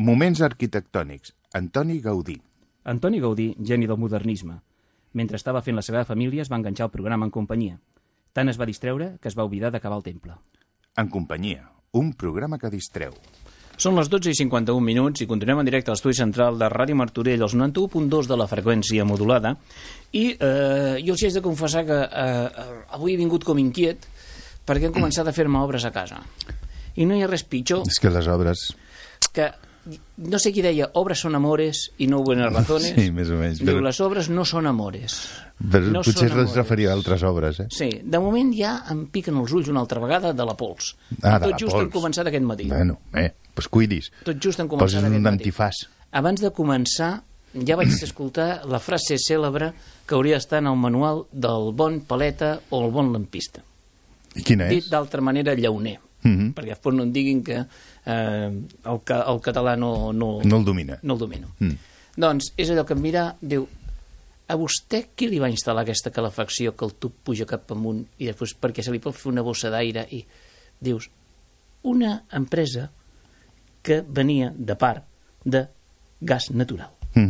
Moments arquitectònics. Antoni Gaudí. Antoni Gaudí, geni del modernisme. Mentre estava fent la Sagrada Família es va enganxar el programa En companyia. Tant es va distreure que es va oblidar d'acabar el temple. En companyia, un programa que distreu. Són les 12:51 i continuem en directe a l'estudi central de Ràdio Martorell, als 91.2 de la freqüència modulada. I jo els haig de confessar que avui he vingut com inquiet perquè han començat a fer-me obres a casa. I no hi ha res pitjor És que les obres... que... No sé qui deia, obres són amores i no buenas razones. Sí, més o menys. Diu, les obres no són amores. Però no potser són es referia a altres obres, eh? Sí, de moment ja em piquen els ulls una altra vegada de la pols. Ah, de Tot la just pols. han començat aquest matí. Bueno, doncs cuidis. Tot just han començat Poses aquest un matí. antifàs. Abans de començar, ja vaig escoltar la frase cèlebre que hauria d'estar en el manual del bon paleta o el bon lampista. I quina Dit és? d'altra manera, llauner. Perquè després no em diguin que el català no No el domina. no el domino. Doncs és allò que em mira, diu, a vostè qui li va instal·lar aquesta calefacció que el tub puja cap amunt i després perquè se li pot fer una bossa d'aire i dius, una empresa que venia de part de gas natural.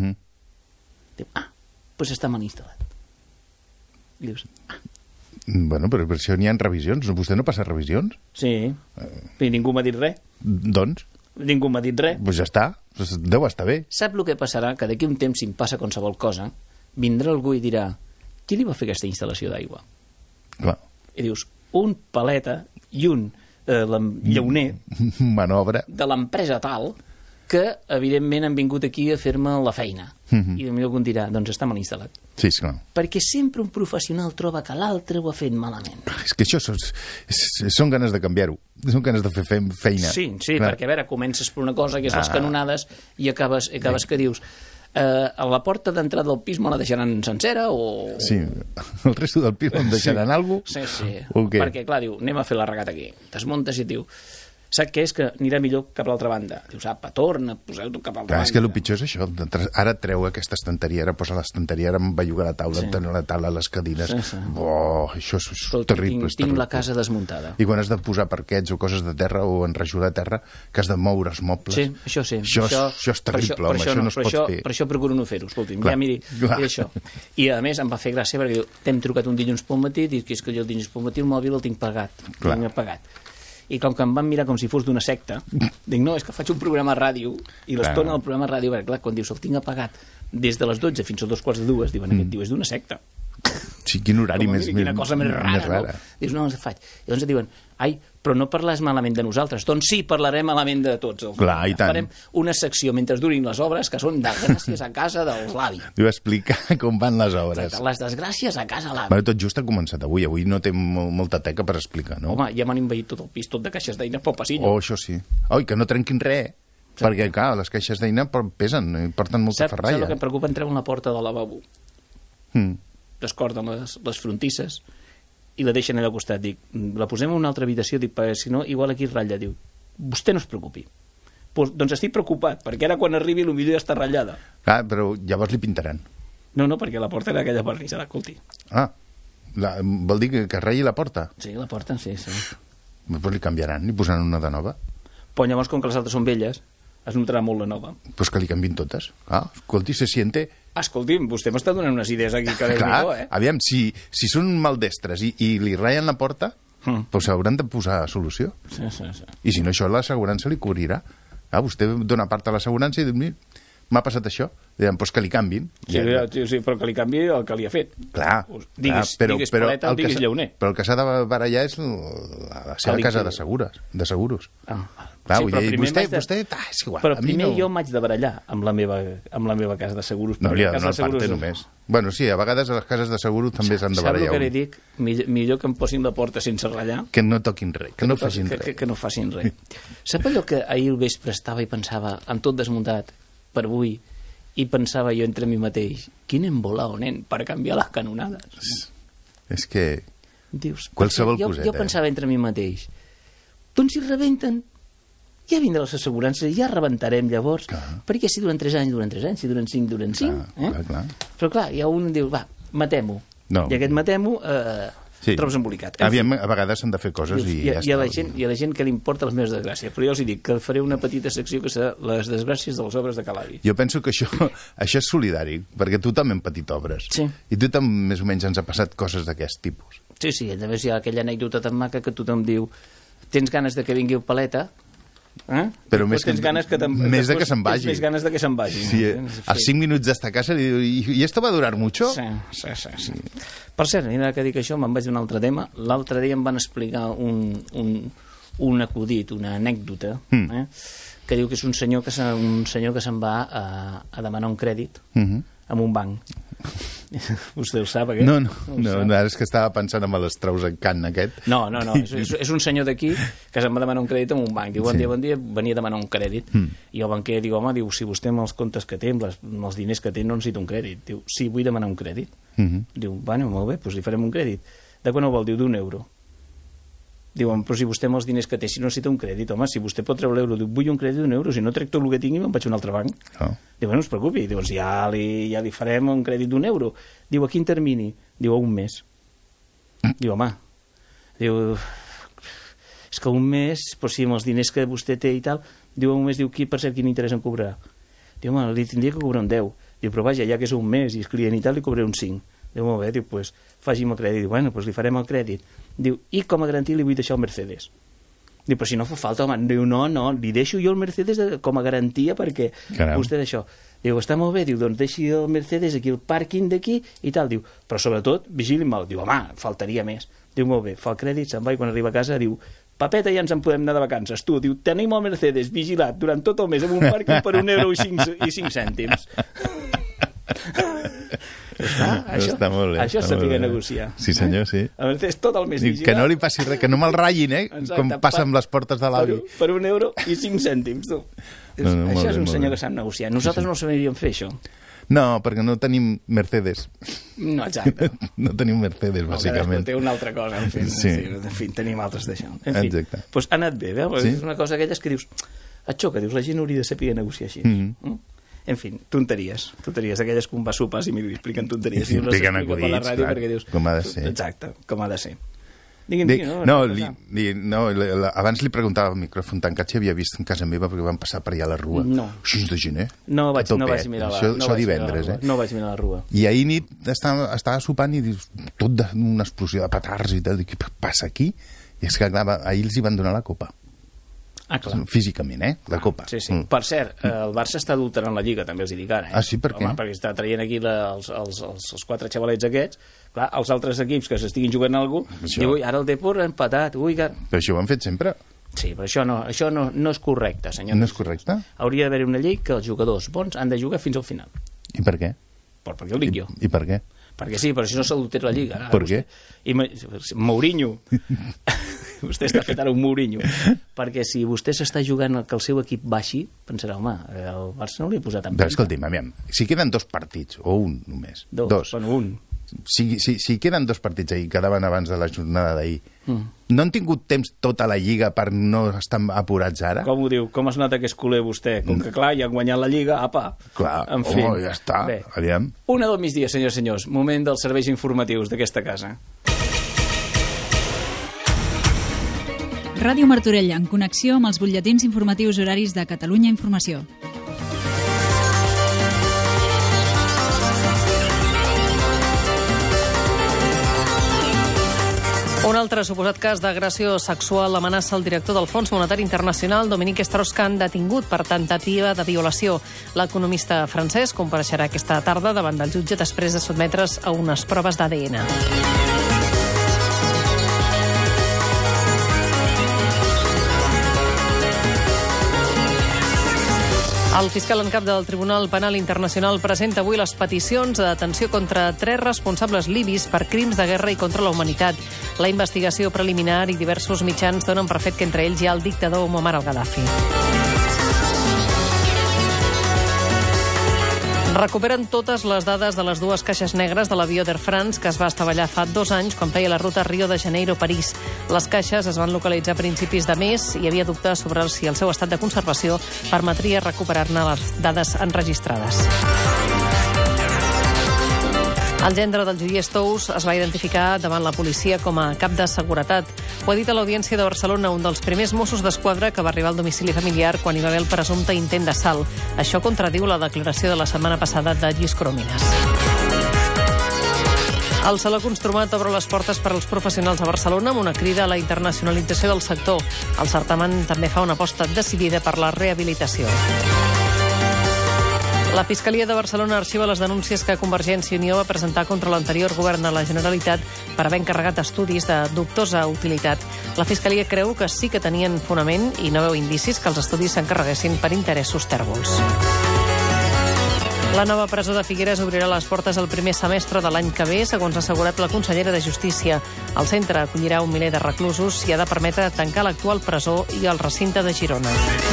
Diu, doncs està mal instal·lat. I dius, Bueno, però per això n'hi ha revisions. Vostè no passa revisions? sí, i ningú m'ha dit res. Doncs, Ningú m'ha dit res. ja està. Deu estar bé. Sap el que passarà? Que d'aquí un temps, si em passa qualsevol cosa, vindrà algú i dirà, qui li va fer aquesta instal·lació d'aigua? Clar. I dius, un paleta i un llauner Manobra. de l'empresa tal que, evidentment, han vingut aquí a fer-me la feina. I potser algú em dirà, doncs està mal instal·lat. Sí, esclar. Perquè sempre un professional troba que l'altre ho ha fet malament. És que això són ganes de canviar-ho. Són ganes de fer feina. Sí, Clar. perquè, a veure, comences per una cosa que és les canonades i acabes que dius, a la porta d'entrada del pis me la deixaran sencera o... Sí, el resto del pis em deixaran alguna cosa? Sí. O què? Perquè, clar, diu, anem a fer la regata aquí. Desmuntes i et diu, sap què és? Que anirà millor cap a l'altra banda. Dius, apa, torna, poseu-t'ho cap a l'altra Clar, banda. és que el pitjor és això. Ara treu aquesta estanteria, ara posa l'estanteria, ara em belluga la taula, em la taula, les cadires. Sí. Oh, això és Escolta, terrible. és tinc terrible. la casa desmuntada. I quan has de posar parquets o coses de terra o enrajolar terra, que has de moure els mobles. Sí, això sí. Això és terrible, home, això no es pot fer. Per això procuro no fer-ho, escolti'm. Clar, Ja, miri, clar. això. I, a més, em va fer gràcia perquè diu, t'hem trucat un dilluns pel matí, dius que és que jo el dilluns pel matí el mòbil el tinc pagat. Clar. El tinc pagat. I com que em van mirar com si fos d'una secta, dic, no, és que faig un programa a ràdio, i l'estona del programa a ràdio, perquè clar, quan dius el tinc apagat des de les 12 fins a 2:45, diuen, aquest tio és d'una secta. Sí, quin horari Com a més, mínim, quina cosa més rara, no? Dius, no, els faig. Llavors et diuen, ai, però no parles malament de nosaltres. Doncs sí, parlarem malament de tots. Clar, i tant. Farem una secció mentre durin les obres que són desgràcies a casa dels l'avi. Diu explicar com van les obres. Les desgràcies a casa l'avi. Bueno, tot just ha començat avui. Avui no té molta teca per explicar, no? Home, ja m'han invaït tot el pis, tot de caixes d'eines pel passillo. Oh, això sí. Oh, i que no trenquin res, perquè, clar, les caixes d'eina pesen, i porten molta Saps el ferralla. que em preocupa? Entreu en la porta del lavabo, Mm. descorden les frontisses i la deixen allà al costat. Dic, la posem en una altra habitació, dic, perquè si no, igual aquí es ratlla. Diu, vostè no es preocupi. Doncs estic preocupat, perquè ara quan arribi potser ja està ratllada. Clar, però llavors li pintaran. No, perquè la porta era aquella vernissada, escolti. Ah, vol dir que ratlli la porta? Sí, la porta, sí. Després li canviaran, li posaran una de nova. Però llavors, com que les altres són velles, es notarà molt la nova. Pues que li canvin totes. Ah, escolti, se siente... Escolti'm, vostè m'està donant unes idees aquí que Clar, aviam, si són maldestres i li ratllen la porta, doncs hauran de posar solució. Sí. I si no, això l'assegurança li cobrirà. Ah, vostè dona part a l'assegurança i diu, mira, m'ha passat això. Diuen, doncs que li canvin. Sí, però que li canvi el que li ha fet. Clar, Diguis paleta o diguis llauner. però el que s'ha de barallar és la seva casa de seguros. Clar, Sí, vull però dir, primer vostè és igual. Però a mi primer no... jo m'haig de barallar amb la meva casa de seguros. No, li ha de Casa donar de seguros parte només. Bueno, sí, a vegades a les cases de seguros també s'han de Sap el barallar. que li dic? Millor que em posin la porta sense ratllar. Que no toquin res, que no facin res. Que no facin res. Sap allò que ahir al vespre estava i pensava, amb tot desmuntat, per avui, i pensava jo entre mi mateix, quin embolao, nen, per canviar les canonades. És que... Dius, qualsevol jo coseta. Jo pensava entre mi mateix, doncs si rebenten, ja vindran les assegurances, ja rebentarem llavors, perquè si duren 3 anys, si duren 5, duren 5. Clar. Però clar, hi ha un que diu, va, matem-ho. No. I aquest matem-ho trobes embolicat. En Aviam, a vegades s'han de fer coses Dius, i ja hi ha està. la gent que li importa les meves desgràcies, però jo els dic que faré una petita secció que serà les desgràcies de les obres de Calavi. Jo penso que això és solidari, perquè tu també hem patit obres. Sí. I tu també, més o menys, ens ha passat coses d'aquest tipus. Sí, a més hi ha aquella anècdota tan maca que tothom diu tens ganes de que vingui el paleta, Però més més de que se'n vagi. Més ganes de que se'n vagi. Sí, a 5 minuts d'estar a casa i esto va a durar mucho? Sí. Per cert, mira que dic això, me'n vaig d'un altre tema. L'altre dia em van explicar un acudit, una anècdota, que diu que és un senyor que se'n va a demanar un crèdit en un banc. Vostè ho sap, aquest? No, ara és que estava pensant en l'Strauss en Can, aquest. No, és un senyor d'aquí que se'n va demanar un crèdit en un banc. Diu, bon dia, venia a demanar un crèdit. I el banquer diu, home, si vostè amb els comptes que té, amb els diners que té, no necessita un crèdit. Diu, sí, vull demanar un crèdit. Diu, bueno, molt bé, doncs li farem un crèdit. De quan ho vol? Diu, d'1 euro. Diuen, però si vostè amb els diners que té, si no necessita un crèdit, home, si vostè pot treure l'euro, diu, vull un crèdit d'1 euro, si no trec tot el que tingui me'n vaig a un altre banc. Diu, bueno, no es preocupi, diu, ja li farem un crèdit d'1 euro. Diu, a quin termini? Diu, a un mes. Diu, home, diu, és que un mes, però si amb els diners que vostè té i tal, diu, a un mes, diu, per cert, quin interès em cobrarà? Diu, home, li tindria que cobrar un 10. Diu, però vaja, ja que és un mes i és client i tal, li cobraré un 5. Diu, molt bé, diu, doncs faci'm el crèdit. Diu, bueno, doncs li farem el crèdit. Diu, i com a garantia li vull deixar el Mercedes. Diu, però si no fa falta, home. Diu, no, li deixo jo el Mercedes com a garantia perquè vostè d'això. Diu, està molt bé, diu, doncs deixi el Mercedes aquí, el pàrquing d'aquí i tal. Diu, però sobretot, vigili-me'l. Diu, home, faltaria més. Diu, molt bé, fa el crèdit, se'n va i quan arriba a casa diu, papeta, ja ens en podem anar de vacances. Tu, diu, tenim el Mercedes vigilat durant tot el mes amb un pàrquing per 1 euro i 5 cèntims. Està molt bé. Això és saber negociar. Sí, senyor, sí. A veure, és tot el mes vigilat. Que no li passi res, que no me'l ratllin, com passa amb les portes de l'avi. Per 1 euro i 5 cèntims, tu. Això és un senyor que sap negociar. Nosaltres no sabríem fer això. No, perquè no tenim Mercedes. No, exacte. No tenim Mercedes, bàsicament. Té una altra cosa, en fi, tenim altres d'això. Exacte. Doncs ha anat bé, veus? És una cosa aquelles que dius, et xoca, dius, la gent hauria de saber negociar així. En fi, tonteries d'aquelles que un va a sopars i m'hi expliquen tonteries i no s'explica per la ràdio perquè dius... Com ha de ser. Exacte, com ha de ser. Abans li preguntava al micròfon tancat si havia vist en casa meva perquè van passar per allà a la Rua. No. 6 de gener. No vaig mirar la Rua. Això divendres, No vaig mirar la Rua. I ahir nit estava sopant i dius, tot d'una explosió de petards i tal, què passa aquí? I és que ahir els hi van donar la copa. Ah, clar. Físicament, la copa. Sí. Per cert, el Barça està adulterant la Lliga, també els hi dic ara. Ah, sí? Per què? Home, perquè està traient aquí els 4 xavalets aquests. Clar, els altres equips que s'estiguin jugant alguna cosa, diu, ara el Depor ha empatat. Però això ho han fet sempre. Sí, però això no és correcte, senyor. No és correcte? Hauria d'haver una llei que els jugadors bons han de jugar fins al final. I per què? Perquè ho dic jo. I per què? Perquè sí, però si no s'adultera la Lliga. Per què? Mourinho. Vostè està fet ara un Mourinho. Perquè si vostè s'està jugant que el seu equip baixi, pensarà, home, el Barça no li ha posat en Però escolti'm, aviam, si queden 2 partits, o un només, dos. Bueno, un. Si queden 2 partits ahir, quedaven abans de la jornada d'ahir, no han tingut temps tota la Lliga per no estar apurats ara? Com ho diu? Com es nota que és culer vostè? Com que, clar, ja han guanyat la Lliga, apa. Clar, en fi. ja està. Bé, aviam. 1 del migdia, senyors i senyors. Moment dels serveis informatius d'aquesta casa. Ràdio Martorell, en connexió amb els butlletins informatius horaris de Catalunya Informació. Un altre suposat cas d'agressió sexual amenaça el director del Fons Monetari Internacional, Dominique Strauss-Kahn, detingut per tentativa de violació. L'economista francès compareixerà aquesta tarda davant del jutge després de sotmetre's a unes proves d'ADN. El fiscal en cap del Tribunal Penal Internacional presenta avui les peticions de detenció contra 3 responsables libis per crims de guerra i contra la humanitat. La investigació preliminar i diversos mitjans donen per fet que entre ells hi ha el dictador Muammar al-Gaddafi. Recuperen totes les dades de les 2 caixes negres de l'avió d'Air France que es va estavellar fa 2 anys quan feia la ruta Rio de Janeiro-París. Les caixes es van localitzar a principis de mes i hi havia dubtes sobre si el seu estat de conservació permetria recuperar-ne les dades enregistrades. El gendre del joier Tous es va identificar davant la policia com a cap de seguretat. Ho ha dit a l'Audiència de Barcelona un dels primers Mossos d'Esquadra que va arribar al domicili familiar quan hi va haver el presumpte intent d'assalt. Això contradiu la declaració de la setmana passada de Lluís Coromines. El Saló Construmat obre les portes per als professionals a Barcelona amb una crida a la internacionalització del sector. El certamen també fa una aposta decidida per la rehabilitació. La Fiscalia de Barcelona arxiva les denúncies que Convergència i Unió va presentar contra l'anterior govern de la Generalitat per haver encarregat estudis de dubtosa utilitat. La Fiscalia creu que sí que tenien fonament i no veu indicis que els estudis s'encarreguessin per interessos tèrbols. La nova presó de Figueres obrirà les portes el primer semestre de l'any que ve, segons ha assegurat la consellera de Justícia. El centre acollirà 1 miler de reclusos i ha de permetre tancar l'actual presó i el recinte de Girona.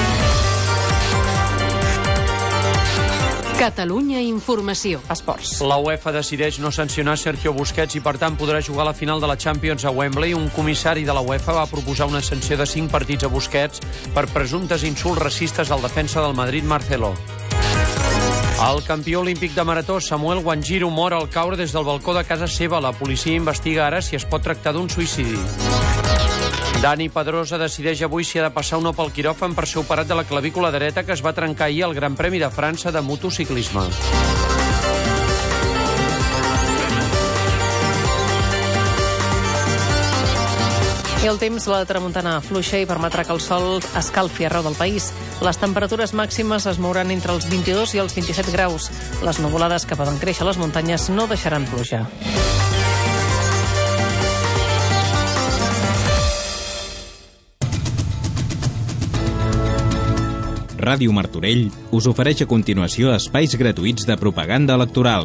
Catalunya Informació. Esports. La UEFA decideix no sancionar Sergio Busquets i, per tant, podrà jugar a la final de la Champions a Wembley. Un comissari de la UEFA va proposar una sanció de 5 partits a Busquets per presumptes insults racistes al defensa del Madrid, Marcelo. El campió olímpic de marató, Samuel Wanjiru, mor al caure des del balcó de casa seva. La policia investiga ara si es pot tractar d'un suïcidi. Dani Pedrosa decideix avui si ha de passar o no pel quiròfan per ser operat de la clavícula dreta que es va trencar ahir al Gran Premi de França de motociclisme. I el temps, la tramuntana fluixa i permetrà que el sol escalfi arreu del país. Les temperatures màximes es mouran entre els 22 i els 27 graus. Les nuvolades que poden créixer a les muntanyes no deixaran pluja. Ràdio Martorell us ofereix a continuació espais gratuïts de propaganda electoral.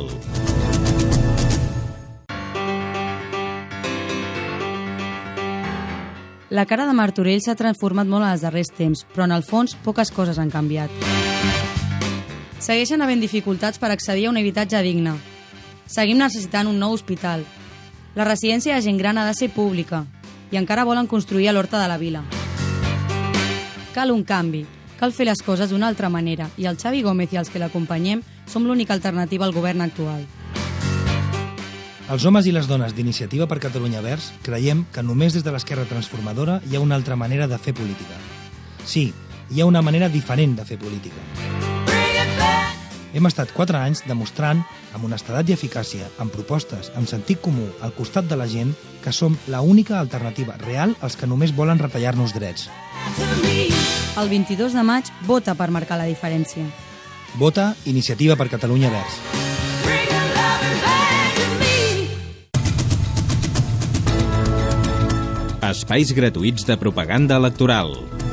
La cara de Martorell s'ha transformat molt en els darrers temps, però en el fons poques coses han canviat. Segueixen havent dificultats per accedir a un habitatge digne. Seguim necessitant un nou hospital. La residència de gent gran ha de ser pública i encara volen construir a l'Horta de la Vila. Cal un canvi, cal fer les coses d'una altra manera i el Xavi Gómez i els que l'acompanyem som l'única alternativa al govern actual. Els homes i les dones d'Iniciativa per Catalunya Verds creiem que només des de l'esquerra transformadora hi ha una altra manera de fer política. Sí, hi ha una manera diferent de fer política. Hem estat 4 anys demostrant, amb honestedat i eficàcia, amb propostes, amb sentit comú, al costat de la gent, que som l'única alternativa real als que només volen retallar-nos drets. El 22 de maig, vota per marcar la diferència. Vota Iniciativa per Catalunya Verds. Espais gratuïts de propaganda electoral.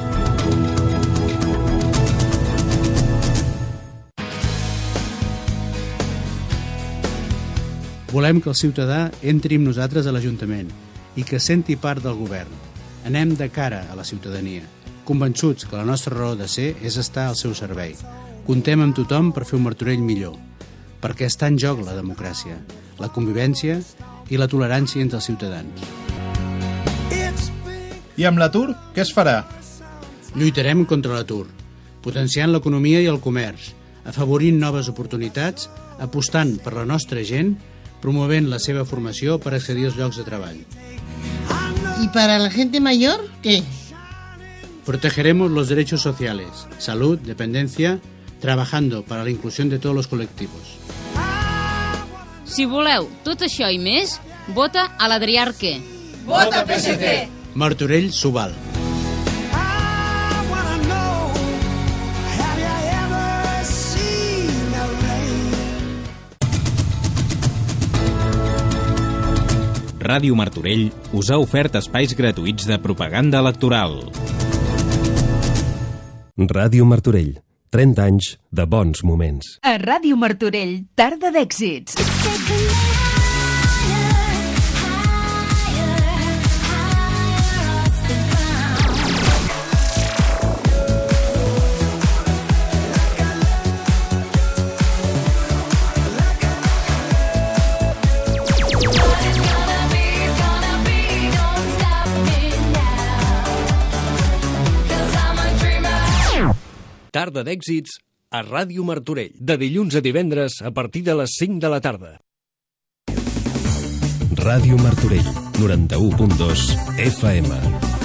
Volem que el ciutadà entri amb nosaltres a l'Ajuntament i que senti part del govern. Anem de cara a la ciutadania, convençuts que la nostra raó de ser és estar al seu servei. Contem amb tothom per fer un Martorell millor, perquè està en joc la democràcia, la convivència i la tolerància entre els ciutadans. I amb l'atur, què es farà? Lluitarem contra l'atur, potenciant l'economia i el comerç, afavorint noves oportunitats, apostant per la nostra gent, promovent la seva formació per accedir als llocs de treball. ¿Y para la gente mayor, qué? Protegeremos los derechos sociales, salud, dependencia, trabajando para la inclusión de todos los colectivos. Si voleu tot això i més, vota a l'Adrià Arquer. Vota PSC! Martorell Subal. Ràdio Martorell us ha ofert espais gratuïts de propaganda electoral. Ràdio Martorell. 30 anys de bons moments. A Ràdio Martorell, tarda d'èxits. Tarda d'èxits a Ràdio Martorell, de dilluns a divendres a partir de les 5 de la tarda. Ràdio Martorell, 91.2 FM.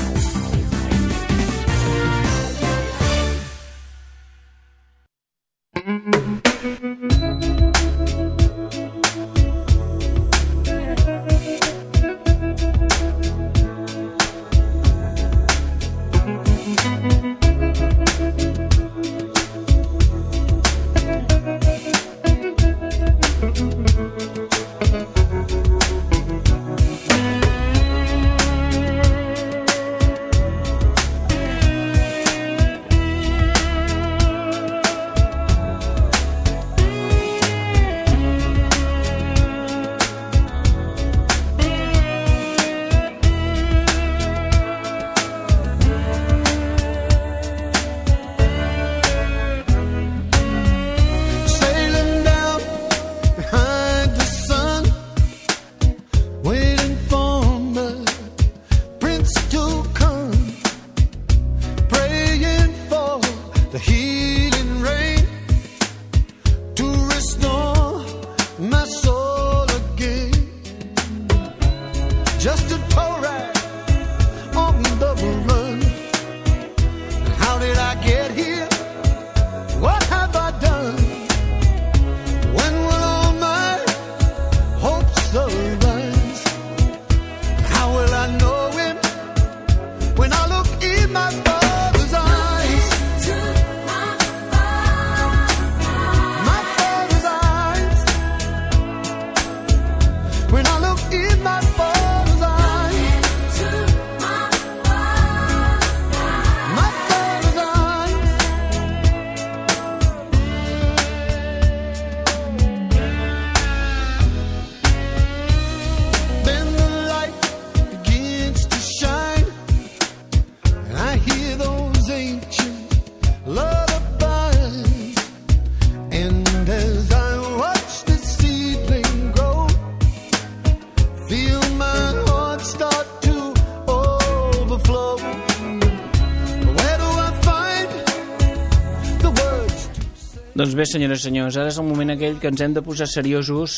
Doncs bé, senyores i senyors, ara és el moment aquell que ens hem de posar seriosos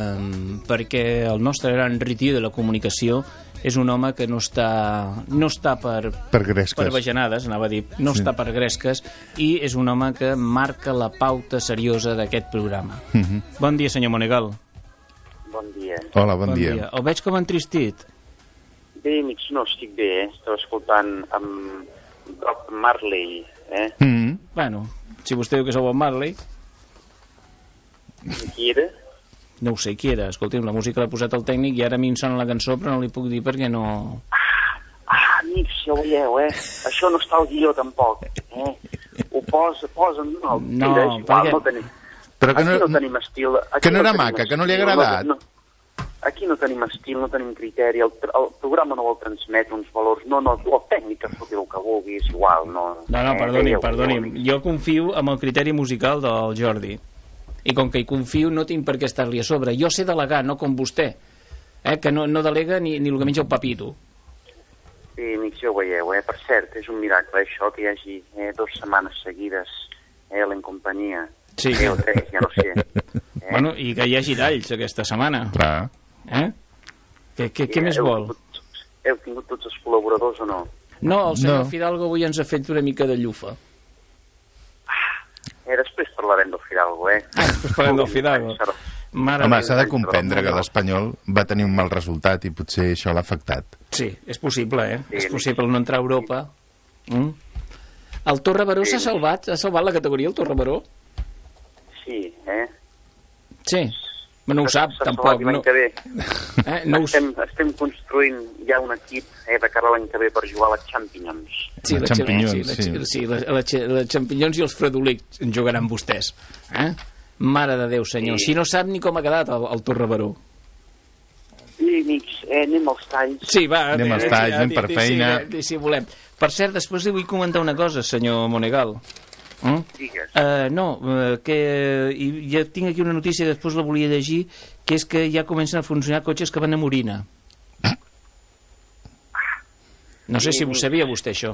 perquè el nostre gran ritier de la comunicació és un home que no està per gresques. Per bajanades, anava a dir, no està per gresques, i és un home que marca la pauta seriosa d'aquest programa. Bon dia, senyor Monegal. Bon dia. Hola, bon dia. El veig com entristit. Bé, amics, no, estic bé, Estava escoltant amb Bob Marley, Bueno, si vostè diu que sou Bob Marley... Qui era? No ho sé qui era. Escolti'm, la música l'ha posat el tècnic i ara a mi em sona la cançó, però no li puc dir perquè no... Amics, ja ho veieu, Això no està al guió, tampoc, Ho posen... No, perquè... No tenim... Però que no tenim estil... Que no era maca, que no li ha agradat. Aquí no tenim estil, no tenim criteri, el programa no vol transmetre uns valors, el tècnic que foti el que vulgui, és igual, no... No, perdoni'm, jo confio en el criteri musical del Jordi, i com que hi confio no tinc per què estar-li a sobre, jo sé delegar, no com vostè, que no delega ni el que menja el papito. Sí, amics, ja ho veieu, per cert, és un miracle això que hi hagi 2 setmanes seguides en companyia, sí. O 3, ja no sé. Bueno, i que hi hagi talls aquesta setmana. Clar. Què més vol? Heu tingut tots els col·laboradors o no? No, el senyor Fidalgo avui ens ha fet una mica de llufa. Després parlarem del Fidalgo, Després parlarem del Fidalgo. Home, s'ha de comprendre que l'Espanyol va tenir un mal resultat i potser això l'ha afectat. Sí, és possible, És possible no entrar a Europa. El Torre Baró s'ha salvat? Ha salvat la categoria, el Torre Baró? Sí, Sí. No ho sap, tampoc. No. Estem construint ja un equip de cara a l'any que ve per jugar a la Champions. Sí, la Champions i els fredolics en jugaran vostès. Mare de Déu, senyor. Si no sap ni com ha quedat el Torre Baró. Sí, amics, anem als talls. Sí, va. Anem als talls, anem per feina. Si volem. Per cert, després li vull comentar una cosa, senyor Monegal. Ja tinc aquí una notícia que després la volia llegir, que és que ja comencen a funcionar cotxes que van a Morina. No sé si ho sabia vostè, això.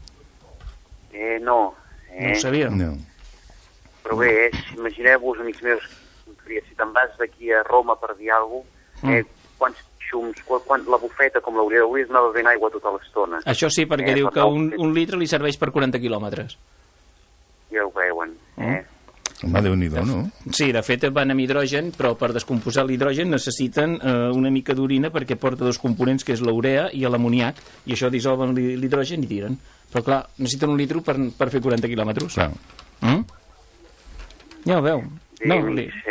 No. No ho sabia? No. Però bé, imagineu-vos, amics meus, si te'n vas d'aquí a Roma per dir alguna cosa, quants xums, la bufeta com l'hauria d'anar bevent aigua tota l'estona. Això sí, perquè diu que un litre li serveix per 40 quilòmetres. Ja ho veuen, Home, Déu-n'hi-do, no? Sí, de fet van amb hidrogen, però per descomposar l'hidrogen necessiten una mica d'orina perquè porta dos components, que és l'urea i l'amoníac, i això dissolven l'hidrogen i tiren. Però clar, necessiten un litre per fer 40 quilòmetres. Clar. Ja ho veu. No,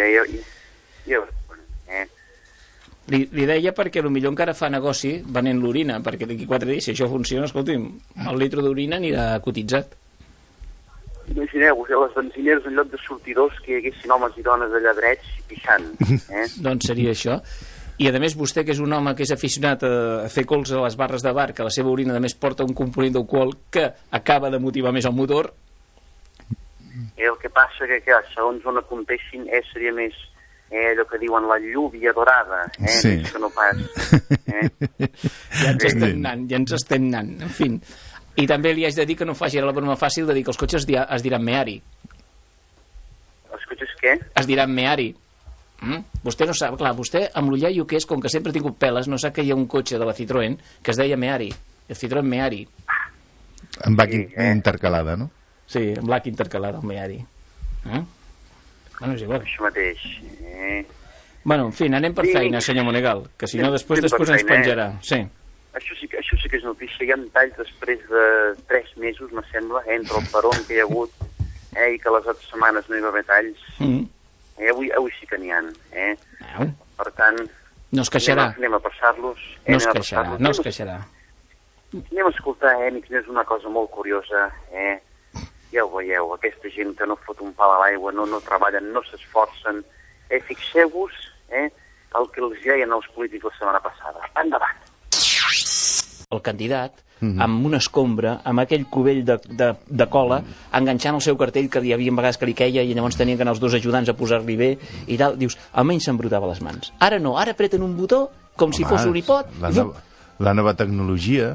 li deia perquè potser encara fa negoci venent l'orina, perquè d'aquí 4 dies, si això funciona, escolti'm, el litre d'orina anirà cotitzat. Imagineu-vos, a les benzineres, en lloc de sortidors, que hi haguessin homes i dones allà drets pixant. Doncs seria això. I a més, vostè, que és un home que és aficionat a fer cols a les barres de bar, que la seva orina a més porta un component d'alcohol que acaba de motivar més el motor. El que passa que, segons on apuntessin, seria més allò que diuen la llúvia dorada, més que no pas. Ja ens estem anant, en fi. I també li haig de dir que no faci la broma fàcil de dir que els cotxes es diran Meari. Els cotxes què? Es diran Meari. Vostè no sap, clar, vostè amb l'ullaio que és, com que sempre ha tingut peles, no sap que hi ha un cotxe de la Citroën que es deia Meari, el Citroën Meari. Amb H intercalada, no? Sí, amb l'H intercalada, el Meari. Bueno, és igual. Això mateix. Bueno, en fi, anem per feina, senyor Monegal, que si no després ens penjarà. Sí. Això sí que és notícia. Hi ha talls després de 3 mesos, me sembla, entre el peron que hi ha hagut i que les altres setmanes no hi va haver talls. Avui sí que n'hi ha. Per tant, no es queixarà. Anem a passar-los. No es queixarà. Anem a escoltar, amics, és una cosa molt curiosa. Ja ho veieu, aquesta gent que no fot un pal a l'aigua, no treballen, no s'esforcen. Fixeu-vos el que els deien els polítics la setmana passada. Endavant. El candidat, amb una escombra, amb aquell cubell de cola, enganxant el seu cartell, que hi havia vegades que li queia i llavors tenien que anar els dos ajudants a posar-li bé i tal, dius, almenys s'embrutava les mans. Ara no, ara apreten un botó com si fos un iPod. La nova tecnologia.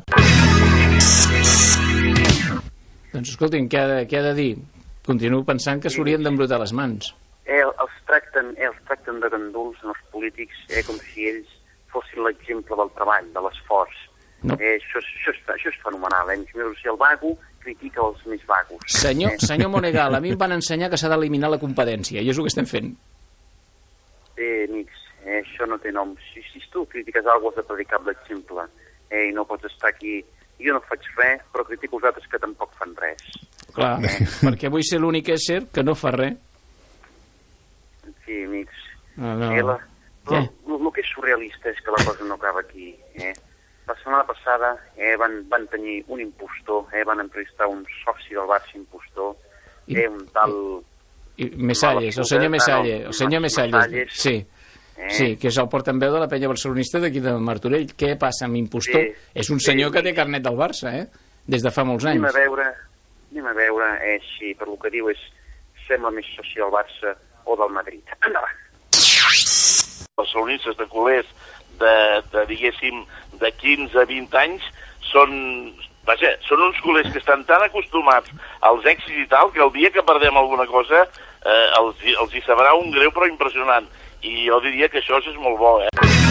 Doncs escolti'm, què ha de dir? Continuo pensant que s'haurien d'embrutar les mans. Els tracten de ganduls, els polítics, com si ells fossin l'exemple del treball, de l'esforç. No. Això és fenomenal. Si el vago critica els més vagos. Senyor Monegal, a mi em van ensenyar que s'ha d'eliminar la competència, i és el que estem fent. Amics, això no té nom. Si tu critiques alguna cosa, has de predicar l'exemple. I no pots estar aquí. Jo no faig res, però critico els altres que tampoc fan res. Clar, perquè vull ser l'únic ésser que no fa res. Sí, amics. El que és surrealista és que la cosa no acaba aquí. La setmana passada van tenir un impostor, van entrevistar un soci del Barça impostor, un tal... Mesalles, el senyor Mesalles. Sí, que és el portaveu de la penya barcelonista d'aquí de Martorell. Què passa amb impostor? És un senyor que té carnet del Barça, des de fa molts anys. Anem a veure si per lo que diu sembla més soci del Barça o del Madrid. Endavant! Barcelonistes de culers diguéssim, de 15 a 20 anys són uns culers que estan tan acostumats als èxits i tal, que el dia que perdem alguna cosa els hi sabrà un greu però impressionant. I jo diria que això és molt bo,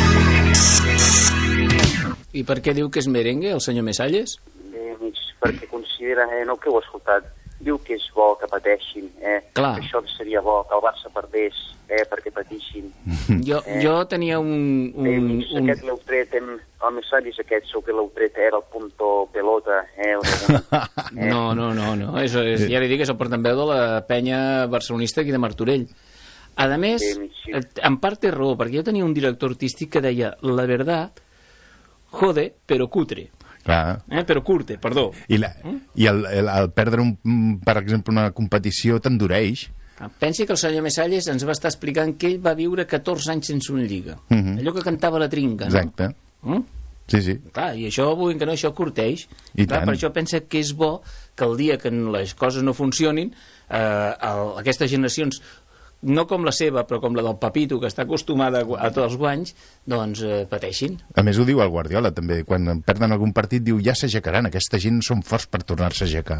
I per què diu que és merengue, el senyor Mesalles? Perquè considera, no que ho he escoltat, diu que és bo que pateixin, Clar. Això seria bo, que el Barça perdés, perquè patissin. Jo tenia Aquest l'heu tret, el Mesalles aquest, segur que l'heu tret, era el punto pelota, No, ja li dic que és el portaveu de la penya barcelonista aquí de Martorell. A més, en part té raó, perquè jo tenia un director artístic que deia, la verdad, jode, però cutre. Clar. Però curte, perdó. I el perdre, per exemple, una competició t'endureix. Pensi que el senyor Mesalles ens va estar explicant que ell va viure 14 anys sense una lliga. Allò que cantava la trinca, no? Exacte. Sí. Clar, i això, vull que no, això curteix. Clar, per això pensa que és bo que el dia que les coses no funcionin, aquestes generacions, no com la seva, però com la del Papito, que està acostumada a tots els guanys, doncs pateixin. A més, ho diu el Guardiola, també. Quan perden algun partit, diu, ja s'aixecaran. Aquesta gent són forts per tornar-se a aixecar.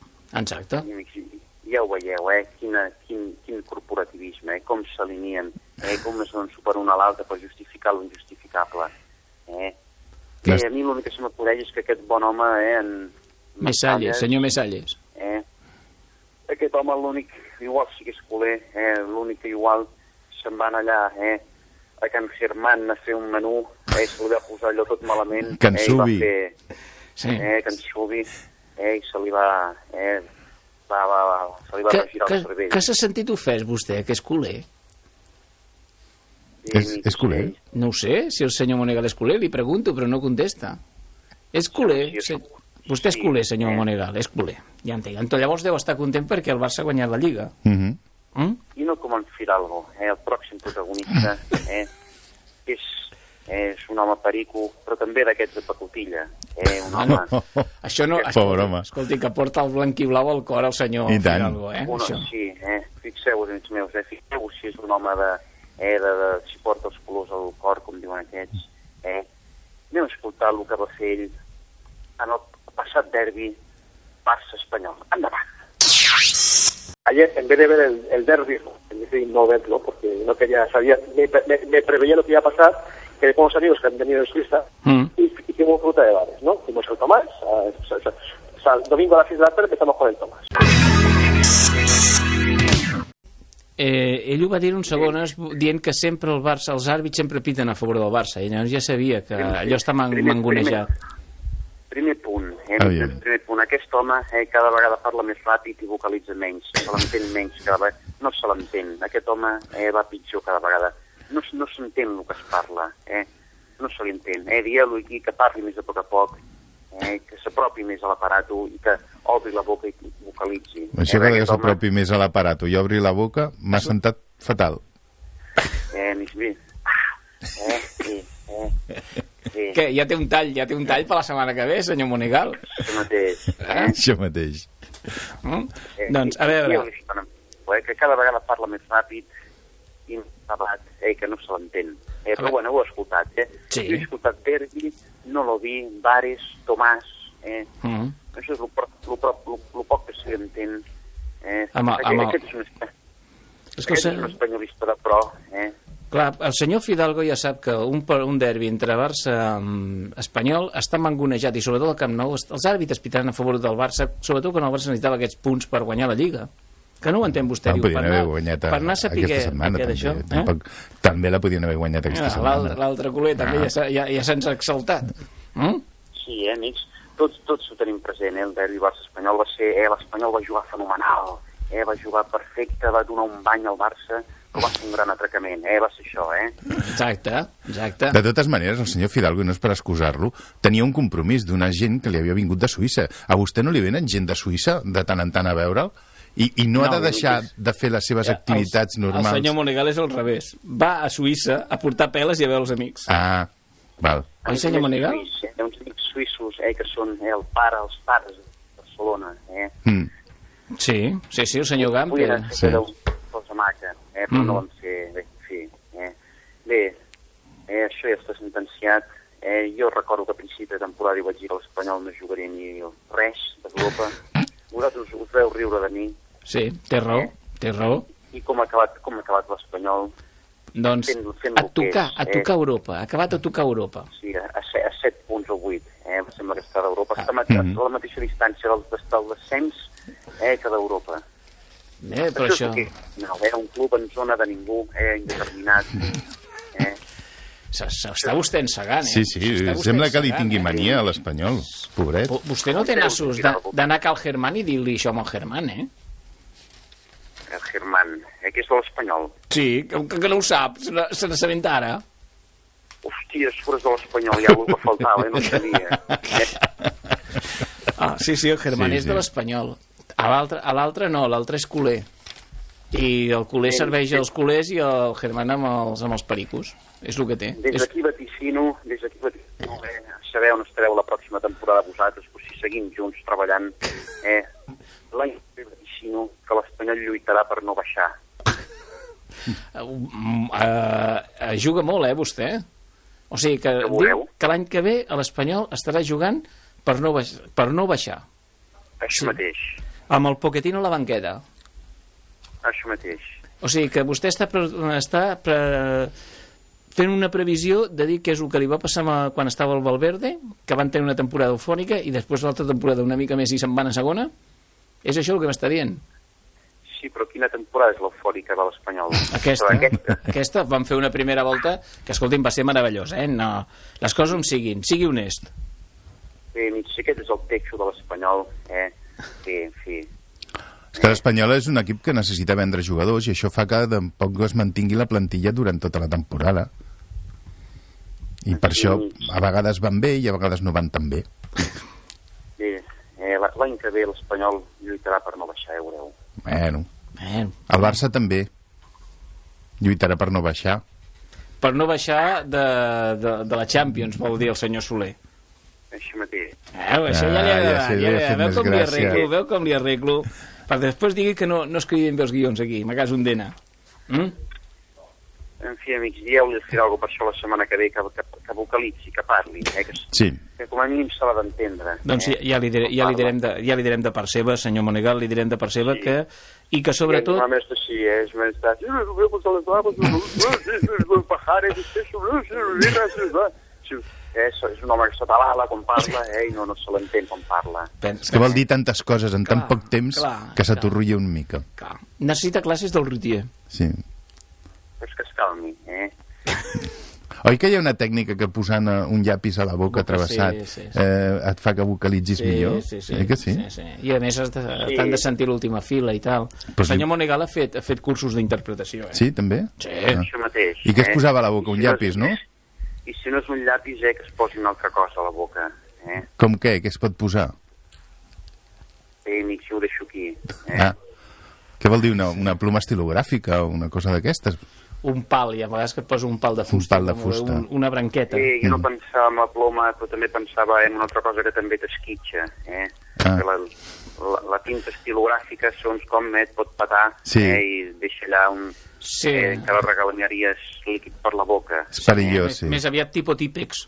Exacte. Ja ho veieu, quin corporativisme, com s'alineen. com es donen suport una a l'altra per justificar l'injustificable. A mi l'únic que se m'acudeix és que aquest bon home, en Mesalles, senyor Mesalles. Aquest home l'únic, igual sí que és culer, l'únic que igual se'n van allà, a Can Germán a fer un menú, se li va posar allò tot malament. Can Subi. Can Subi, i se li va regirar el cervell. Que s'ha sentit ofès vostè, que és culer? És culer? No ho sé, si el senyor Monegal és culer, li pregunto, però no contesta. És culer? Vostè és culer, senyor Monegal, és culer. Ja entenc. Llavors deu estar content perquè el Barça ha guanyat la Lliga. I no com en Fidalgo, el pròxim protagonista, és un home perico, però també d'aquests de pacotilla. Un home... Això no... Pobre home. Escolti, que porta el blanc i blau al cor el senyor Fidalgo, Sí, fixeu-vos, amics meus, fixeu-vos si és un home si porta els colors al cor, com diuen aquests. Anem a escoltar el que va fer ell en el passat derbi Barça-Espanyol. Endavant. Ayer, en vez de ver el derbi, decidí no verlo, porque no quería, me preveía lo que iba a pasar, que con unos amigos que han venido de Suiza, y hicimos ruta de bares, ¿no? Fuimos al Tomás, domingo a las 6 de la tarde empezamos con el Tomás. Ell ho va dir uns segons dient que sempre el Barça, els àrbits sempre piten a favor del Barça, i llavors ja sabia que allò està mangonejat. Primer punt, aquest home cada vegada parla més ràpid i vocalitza menys, se l'entén menys cada vegada, no se l'entén, aquest home va pitjor cada vegada, no s'entén el que es parla, no se l'entén, dieu-lo aquí que parli més a poc, que s'apropi més a l'aparato i que obri la boca i vocalitzi. Això que s'apropi més a l'aparato i obri la boca m'ha sentat fatal. Mig bé. Què, ja té un tall per la setmana que ve, senyor Monegal? Això mateix. Doncs, a veure... Que cada vegada parla més ràpid i que no se l'entén. Però bueno, ho he escoltat, Sí. He escoltat Derbi, no lo vi, Bares, Tomàs, això és el poc que se l'entén. Aquest és un espanyolista de pro, Clar, el senyor Fidalgo ja sap que un derbi entre Barça i Espanyol està mangonejat, i sobretot al Camp Nou els àrbitres pitaran a favor del Barça, sobretot quan el Barça necessitava aquests punts per guanyar la Lliga. Que no ho entén vostè, diu, per anar a saber què d'això. També la podien haver guanyat aquesta setmana. L'altre culer també ja se'ns ha exaltat. Sí, amics, tots ho tenim present, el derbi Barça-Espanyol va ser, l'Espanyol va jugar fenomenal, va jugar perfecte, va donar un bany al Barça, però va ser un gran atracament, va ser això, Exacte. De totes maneres, el senyor Fidalgo, i no és per excusar-lo, tenia un compromís d'una gent que li havia vingut de Suïssa. A vostè no li venen gent de Suïssa de tant en tant a veure'l? I no ha de deixar de fer les seves activitats normals? El senyor Monegal és al revés. Va a Suïssa a portar peles i a veure els amics. Ah, val. Oi, senyor Monegal? Hi ha uns amics suïssos que són els pares de Barcelona. Sí, el senyor Gamper. Sí. Cosa maca, però no vam fer bé. Bé, això ja està sentenciat. Jo recordo que a principi de temporada vaig dir que l'Espanyol no jugaria ni res d'Europa. Vosaltres us veu riure de mi. Sí, té raó. I com ha acabat l'Espanyol? Doncs a tocar Europa, ha acabat a tocar Europa. Sí, a 7 punts o 8, em sembla que està d'Europa. Està a la mateixa distància del descens que d'Europa. Però això... No, un club en zona de ningú, indeterminat. S'està vostè ensegant, Sí, sembla que li tingui mania a l'Espanyol, pobret. Vostè no té nassos d'anar a Cal Germán i dir-li això amb el Germán, El Germán, que és de l'Espanyol. Sí, que no ho sap, se n'assabenta ara. Hòstia, fores de l'Espanyol, ja el que faltava, no ho sabia. Sí, el Germán és de l'Espanyol. A l'altre no, l'altre és culer. I el culer serveix als culers i el Germán amb els pericos. És el que té. Des d'aquí vaticino, saber on estareu la pròxima temporada vosaltres, si seguim junts treballant, l'any vaticino que l'Espanyol lluitarà per no baixar. Juga molt, vostè? O sigui que diu que l'any que ve l'Espanyol estarà jugant per no baixar. Això mateix. Amb el Pochettino a la banqueta. Això mateix. O sigui que vostè està fent una previsió de dir que és el que li va passar quan estava al Valverde, que van tenir una temporada eufòrica i després l'altra temporada una mica més i se'n van a segona? És això el que m'està dient? Sí, però quina temporada és l'eufòrica de l'Espanyol? Aquesta. Van fer una primera volta que, escolti'm, va ser meravellosa, No, les coses on siguin. Sigui honest. Bé, sí, aquest és el texto de l'Espanyol, Sí, en fi. És que l'Espanyol és un equip que necessita vendre jugadors i això fa que tampoc es mantingui la plantilla durant tota la temporada. I per això a vegades van bé i a vegades no van tan bé. Bé, l'any que ve l'Espanyol lluitarà per no baixar, veureu. Bueno. El Barça també lluitarà per no baixar. Per no baixar de la Champions, vol dir el senyor Soler. Això mateix. Això ja li agrada. Veu com li arreglo. Perquè després digui que no escrivim bé els guions aquí, me cas un dena. En fi, amics, dieu-li fer alguna per això la setmana que ve, que vocalitzi, que parli, sí. Que com a mínim se l'ha d'entendre. Doncs ja li direm de part seva, senyor Monegal, li direm de part seva i que sobretot... Sí, més així, és més d'estat. És un home que s'atabala quan parla, i no se l'entén quan parla. És que vol dir tantes coses en tan poc temps que s'atorrulla una mica. Necessita classes del Rutier. Sí. Però és que es calmi, Oi que hi ha una tècnica que posant un llapis a la boca travessat et fa que vocalitzis millor? Sí. Que sí? I a més t'han de sentir l'última fila i tal. El senyor Monegal ha fet cursos d'interpretació. Sí, també? Sí, això mateix. I què es posava a la boca? Un llapis, no? I si no és un llapis, que es posi una altra cosa a la boca. Com què? Què es pot posar? Amics, jo ho deixo aquí. Què vol dir una pluma estilogràfica o una cosa d'aquestes? Un pal, i a vegades que et posa un pal de fusta. Un pal de fusta. Una branqueta. Sí, jo no pensava en la ploma, però també pensava en una altra cosa que també t'esquitxa. La tinta estilogràfica, segons com et pot petar i deixa allà que la regalaria és líquid per la boca. És perillós, sí. Més aviat tipus típex.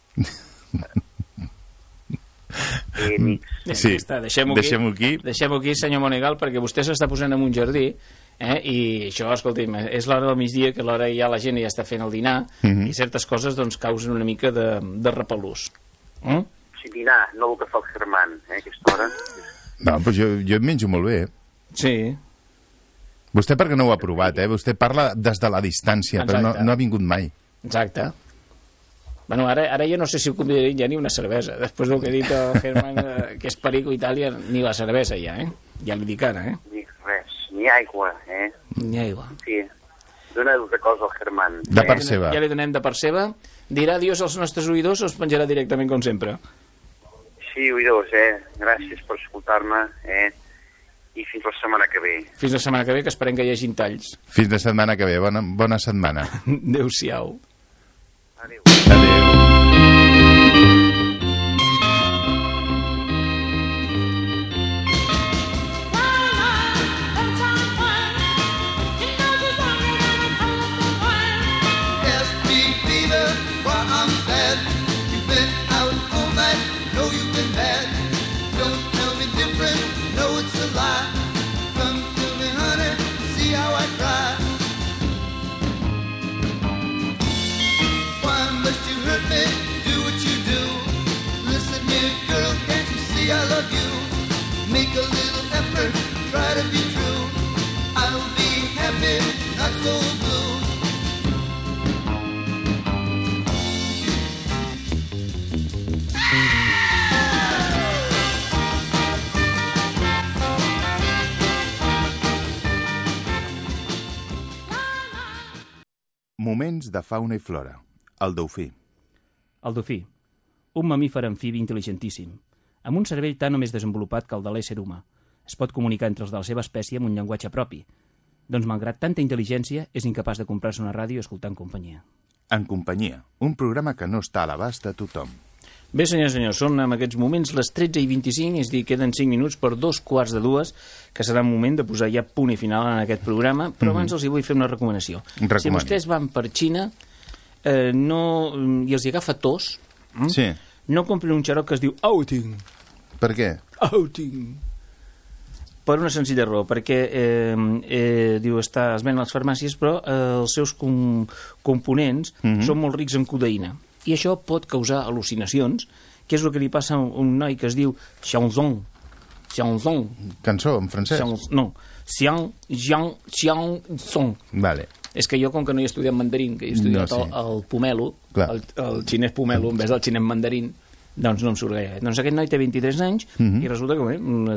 Sí, deixem-ho aquí, senyor Monegal, perquè vostè s'està posant en un jardí i això, escolti'm, és l'hora del migdia, que l'hora ja la gent ja està fent el dinar i certes coses doncs causen una mica de repelús. Sí, dinar, no el que fa el Germán, aquesta hora. No, però jo em menjo molt bé. Sí. Vostè perquè no ho ha provat, Vostè parla des de la distància, però no ha vingut mai. Exacte. Bueno, ara jo no sé si ho convidaré ja ni una cervesa. Després del que ha dit el Germán, que és perico a Itàlia, ni la cervesa ja, Ja li dic ara, Ni res, ni aigua, Ni aigua. Sí, dona-li una cosa al Germán. De part seva. Ja li donem de part seva. Dirà adiós als nostres oïdors o es penjarà directament com sempre? Sí, oïdors, gràcies per escoltar-me, i fins la setmana que ve. Fins la setmana que ve, que esperem que hi hagin talls. Fins la setmana que ve, bona setmana. Adéu-siau. Adéu. I love you. Make a little effort, try to be true. I'll be happy, not so blue. Moments de fauna i flora. El dofí. El dofí. Un mamífer amfibi intel·ligentíssim, amb un cervell tan o més desenvolupat que el de l'ésser humà. Es pot comunicar entre els de la seva espècie amb un llenguatge propi. Doncs, malgrat tanta intel·ligència, és incapaç de comprar-se una ràdio i escoltar en companyia. En companyia, un programa que no està a l'abast de tothom. Bé, senyors, són en aquests moments les 13:25, és a dir, queden 5 minuts per 2:45, que serà un moment de posar ja punt i final en aquest programa, però abans els hi vull fer una recomanació. Si vostès van per Xina i els hi agafa tos, no comprin un xarop que es diu Outing. Per què? Outing. Per una senzilla raó, perquè diu, es ven a les farmàcies, però els seus components són molt rics en codeïna. I això pot causar al·lucinacions, que és el que li passa a un noi que es diu Chanson. Cançó, en francès? No, Chanson. Vale. És que jo, com que no he estudiat mandarín, que he estudiat el pomelo, el xinès pomelo, en vez del xinès mandarín, doncs no em surt gaire. Doncs aquest noi té 23 anys i resulta que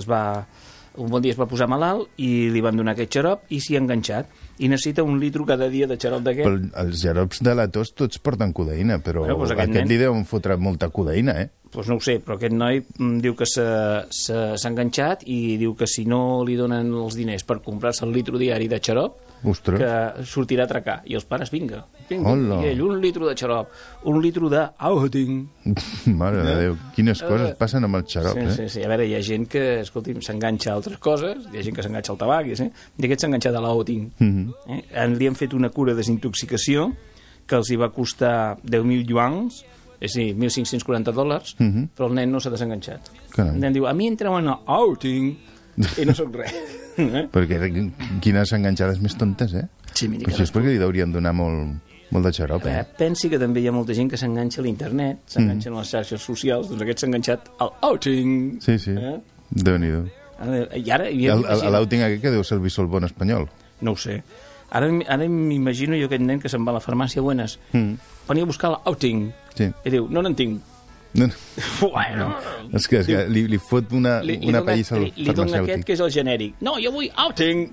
un bon dia es va posar malalt i li van donar aquest xarop i s'hi ha enganxat. I necessita 1 litro cada dia de xarop d'aquest. Però els xarops de la tos tots porten codeïna, però aquest li deuen fotre molta codeïna, Doncs no ho sé, però aquest noi diu que s'ha enganxat i diu que si no li donen els diners per comprar-se el litro diari de xarop, que sortirà a atracar. I els pares, vinga, i ell, 1 litro de xarop, 1 litro d'outing. Mare de Déu, quines coses passen amb el xarop, Sí. A veure, hi ha gent que, escolti'm, s'enganxa a altres coses, hi ha gent que s'enganxa al tabac, i aquest s'ha enganxat a l'outing. Li han fet una cura de desintoxicació que els hi va costar 10.000 yuans, és a dir, $1.540, però el nen no s'ha desenganxat. El nen diu, a mi entreu en outing i no soc res. Perquè quines enganxades més tontes, Sí, mira. Això és perquè li deurien donar molt de xarop, Pensi que també hi ha molta gent que s'enganxa a l'internet, s'enganxa a les xarxes socials, doncs aquest s'ha enganxat al outing. Sí, Déu-n'hi-do. I ara... L'outing aquest que deu ser el Bisol bon espanyol. No ho sé. Ara m'imagino jo aquest nen que se'n va a la farmàcia Buenas, venia a buscar l'outing, i diu, no n'en tinc. Bueno. És que li fot una pallissa al farmacèutic. Li dona aquest que és el genèric. No, jo vull outing!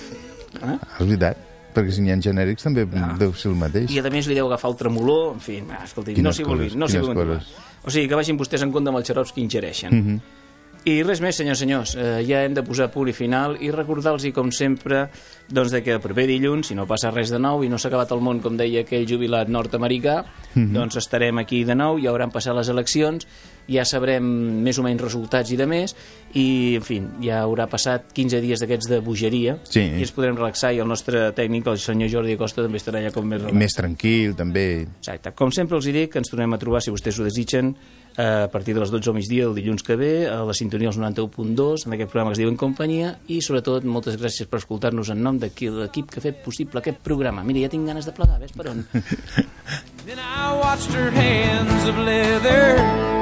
És veritat, perquè si n'hi ha genèrics també deu ser el mateix. I a més li deu agafar el tremolor, en fi, escolti, no s'hi vulguin. O sigui, que vagin vostès en compte amb els xarops que ingereixen. I res més, senyors, ja hem de posar punt i final i recordar-los, com sempre, doncs que el proper dilluns, si no passa res de nou i no s'ha acabat el món, com deia aquell jubilat nord-americà, doncs estarem aquí de nou, ja hauran passat les eleccions, ja sabrem més o menys resultats i de més, i, en fi, ja haurà passat 15 dies d'aquests de bogeria, i ens podrem relaxar, i el nostre tècnic, el senyor Jordi Acosta, també estarà ja com més relaxat. Més tranquil, també. Exacte. Com sempre els dic, que ens tornem a trobar, si vostès ho desitgen, a partir de les 12 al migdia del dilluns que ve, a la sintonia dels 91.2, en aquest programa que es diu En Companyia, i sobretot moltes gràcies per escoltar-nos en nom de l'equip que ha fet possible aquest programa. Mira, ja tinc ganes de plegar, ves per on? Then I watched her hands of leather